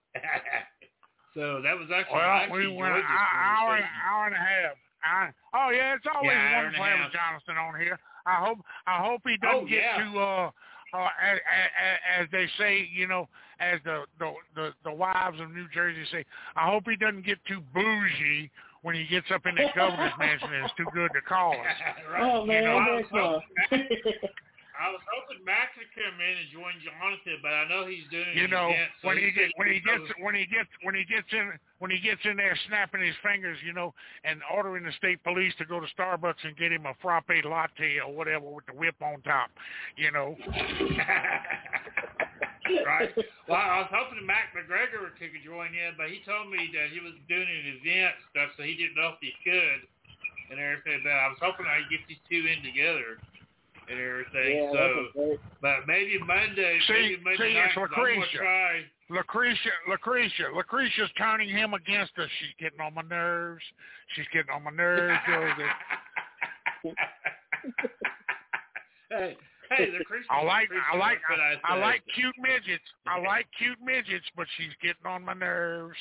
So that was actually, well, I actually we went enjoyed an this hour, conversation. an hour and a half. I, oh yeah, it's always Yeah, hour and wonderful a having half. Jonathan on here. I hope I hope he doesn't Oh, get yeah. too uh, uh as, as they say, you know, as the, the the the wives of New Jersey say. I hope he doesn't get too bougie when he gets up in that governor's mansion and it's too good to call us. Right. Oh man, You know, I was heck no. hoping- I was hoping Max would come in and join Jonathan, but I know he's doing You an know, event, so when he said get, when he could gets go- when he gets when he gets in when he gets in there snapping his fingers, you know, and ordering the state police to go to Starbucks and get him a frappe latte or whatever with the whip on top, you know. Right. Well, I was hoping Mac McGregor could join in, but he told me that he was doing an event stuff, so he didn't know if he could and everything. But I was hoping I'd get these two in together and everything. Yeah, so, that's great. but maybe Monday, See, maybe Monday see, night, it's 'cause I'm gonna Lucretia. try. Lucretia, Lucretia, Lucretia's turning him against us. She's getting on my nerves. She's getting on my nerves, Joseph. hey, hey, Lucretia. I like, I like, what I, I say? like cute midgets. I like cute midgets, but she's getting on my nerves.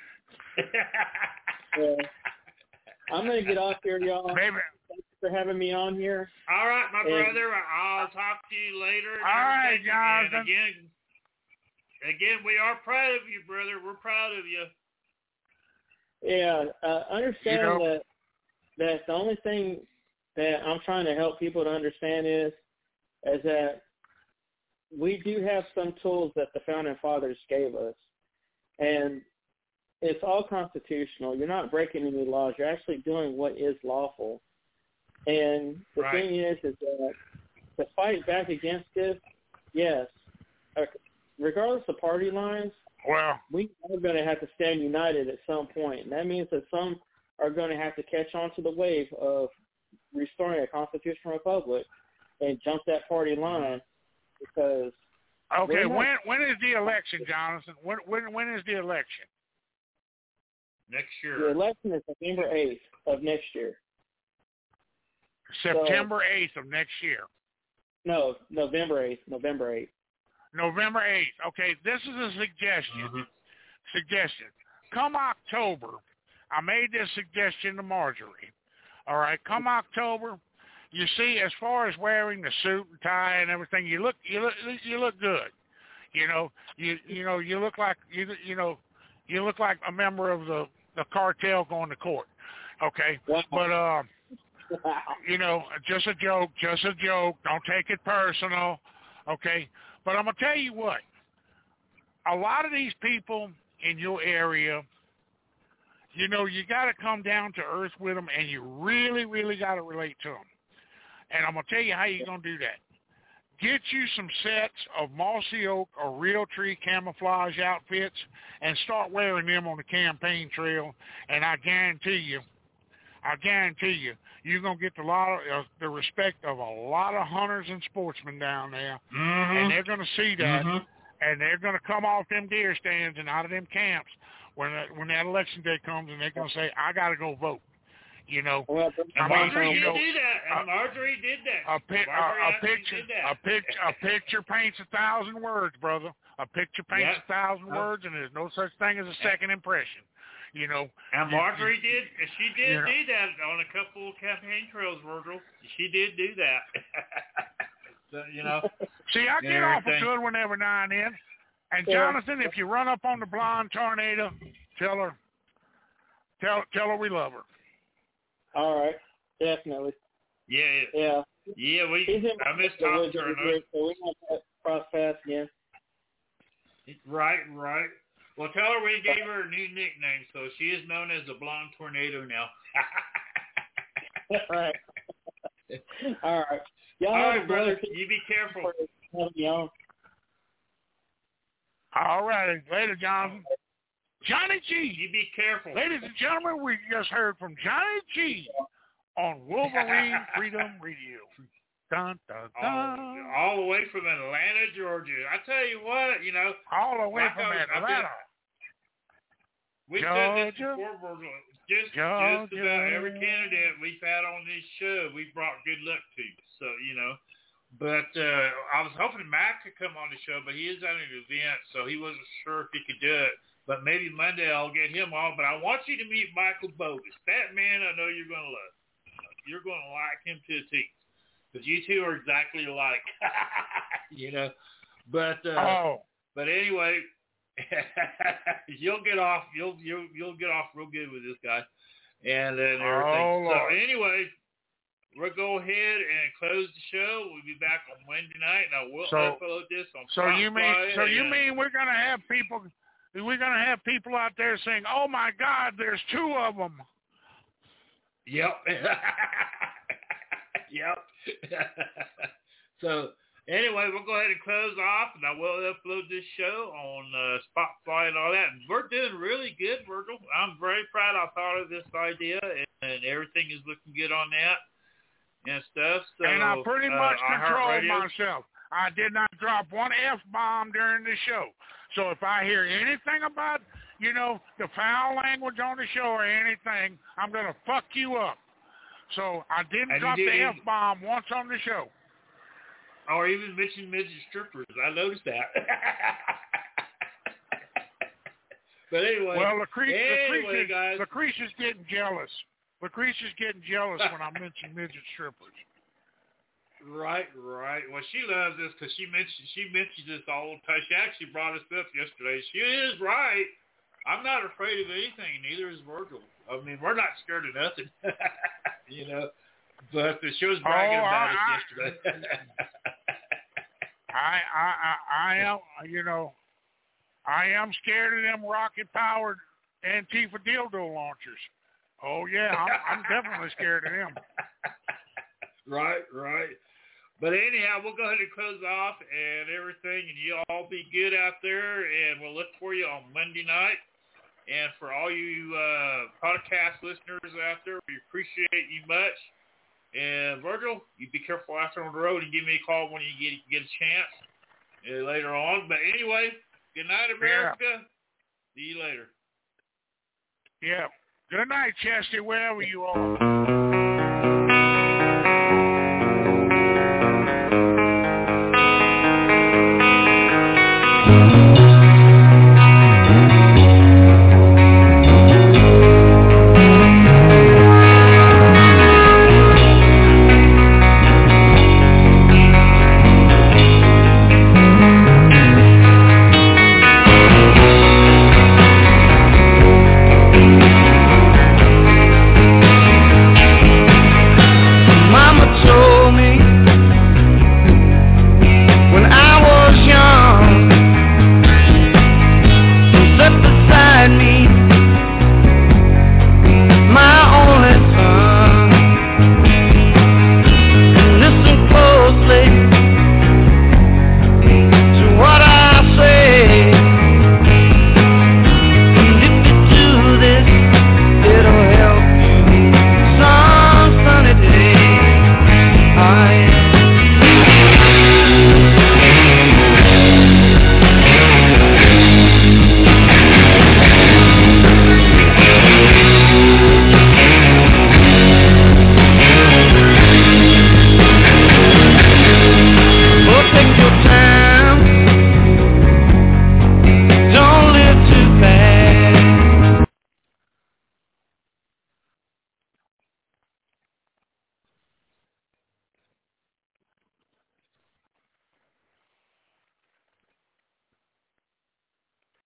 Yeah. I'm gonna get off here, y'all. Baby. Thanks for having me on here. All right, my And- brother. I'll talk to you later. and All right, everything. guys. And again, again, we are proud of you, brother. We're proud of you. Yeah, uh, understand You know- that that the only thing that I'm trying to help people to understand is is that we do have some tools that the founding fathers gave us, and it's all constitutional. You're not breaking any laws. You're actually doing what is lawful. And the Right. thing is, is that to fight back against this, yes, uh, regardless of party lines, Well, we are going to have to stand united at some point. And that means that some are going to have to catch on to the wave of restoring a constitutional republic and jump that party line because okay. we're not- When when is the election, Jonathan? When when when is the election? Next the year. election is November eighth of next year. September eighth of next year. No, November eighth. November eighth. November eighth. Okay, this is a suggestion. Mhm. Suggestion. Come October, I made this suggestion to Marjorie. All right, come October, you see, as far as wearing the suit and tie and everything, you look you look you look good. You know, you you know you look like you you know you look like a member of the the cartel going to court. Okay, Wow. but uh. You know, just a joke, just a joke. Don't take it personal, okay? But I'm going to tell you what. A lot of these people in your area, you know, you got to come down to earth with them, and you really, really got to relate to them. And I'm going to tell you how you're going to do that. Get you some sets of mossy oak or real tree camouflage outfits and start wearing them on the campaign trail, and I guarantee you, I guarantee you, you're going to get the, lot of, uh, the respect of a lot of hunters and sportsmen down there, Mhm. and they're going to see that, Mhm. and they're going to come off them deer stands and out of them camps when that, when that election day comes, and they're going to say, I got to go vote, you know. Well, And I mean, Marjorie you did know, do that. And uh, Marjorie did that. A, pi- Marjorie a, a actually picture, did that. a picture, a picture paints a thousand words, brother. A picture paints Yep. a thousand Uh, words, and there's no such thing as a second impression, you know. And You- Marjorie you- did, she did you know. do that on a couple of campaign trails, Virgil. She did do that. So, you know, See, I get Yeah, off a thank- good one every now and then. And Yeah. Jonathan, if you run up on the blonde tornado, tell her, tell tell her we love her. all right, definitely. yeah, Yeah, Yeah, we. He's in I miss talking to her. So we have to cross paths again. Right, right. Well, tell her we gave her a new nickname, so she is known as the Blonde Tornado now. Right. All right. Y'all All have right, a brother. blessed- You be careful. All right. Later, Jonathan. Johnny G. You be careful. Ladies and gentlemen, we just heard from Johnny G on Wolverine Freedom Radio. Dun, dun, dun. All, all the way from Atlanta, Georgia. I tell you what, you know. All the way like from I, Atlanta. We've Georgia, said this before, Virgil. Just, Georgia. just about every candidate we've had on this show, we've brought good luck to. So, you know. But uh, I was hoping Mac could come on the show, but he is at an event, so he wasn't sure if he could do it. But maybe Monday I'll get him on. But I want you to meet Michael Bogus. That man I know you're going to love. You're going to like him to the teeth. Because you two are exactly alike. You know. But uh, Oh. but anyway, you'll get off. You'll you'll you'll get off real good with this guy, and and everything. Oh, so Lord. anyway, we'll go ahead and close the show. We'll be back on Wednesday night, and I will So- upload this on So you mean Spotify so you and- mean we're gonna have people we're gonna have people out there saying, "Oh my God, there's two of them." Yep. Yep. So anyway, we'll go ahead and close off, and I will upload this show on uh, Spotify and all that. And we're doing really good, Virgil. I'm very proud I thought of this idea, and, and everything is looking good on that and stuff. So, And I pretty uh, much control iHeartRadio- myself. I did not drop one F-bomb during the show. So if I hear anything about, you know, the foul language on the show or anything, I'm going to fuck you up. So I didn't And drop you the didn't- F-bomb once on the show. Or even mention midget strippers. I noticed that. But anyway, Well, Lucre- anyway, Lucretia's, guys. Lucretia's getting jealous. Lucretia's getting jealous when I mention midget strippers. Right, right. Well, she loves this because she mentioned she mentions this all the time. She actually brought us up yesterday. She is right. I'm not afraid of anything. Neither is Virgil. I mean, we're not scared of nothing, you know. But she was bragging Oh, about I- us I- yesterday. I, I, I, I am, you know, I am scared of them rocket-powered Antifa dildo launchers. Oh yeah, I'm, I'm definitely scared of them. Right, right. But anyhow, we'll go ahead and close off and everything, and you all be good out there, and we'll look for you on Monday night. And for all you uh, podcast listeners out there, we appreciate you much. And Virgil, you be careful out there on the road and give me a call when you get get a chance uh, later on. But anyway, good night, America. See you later. Yeah. Good night, Chesty, wherever you are.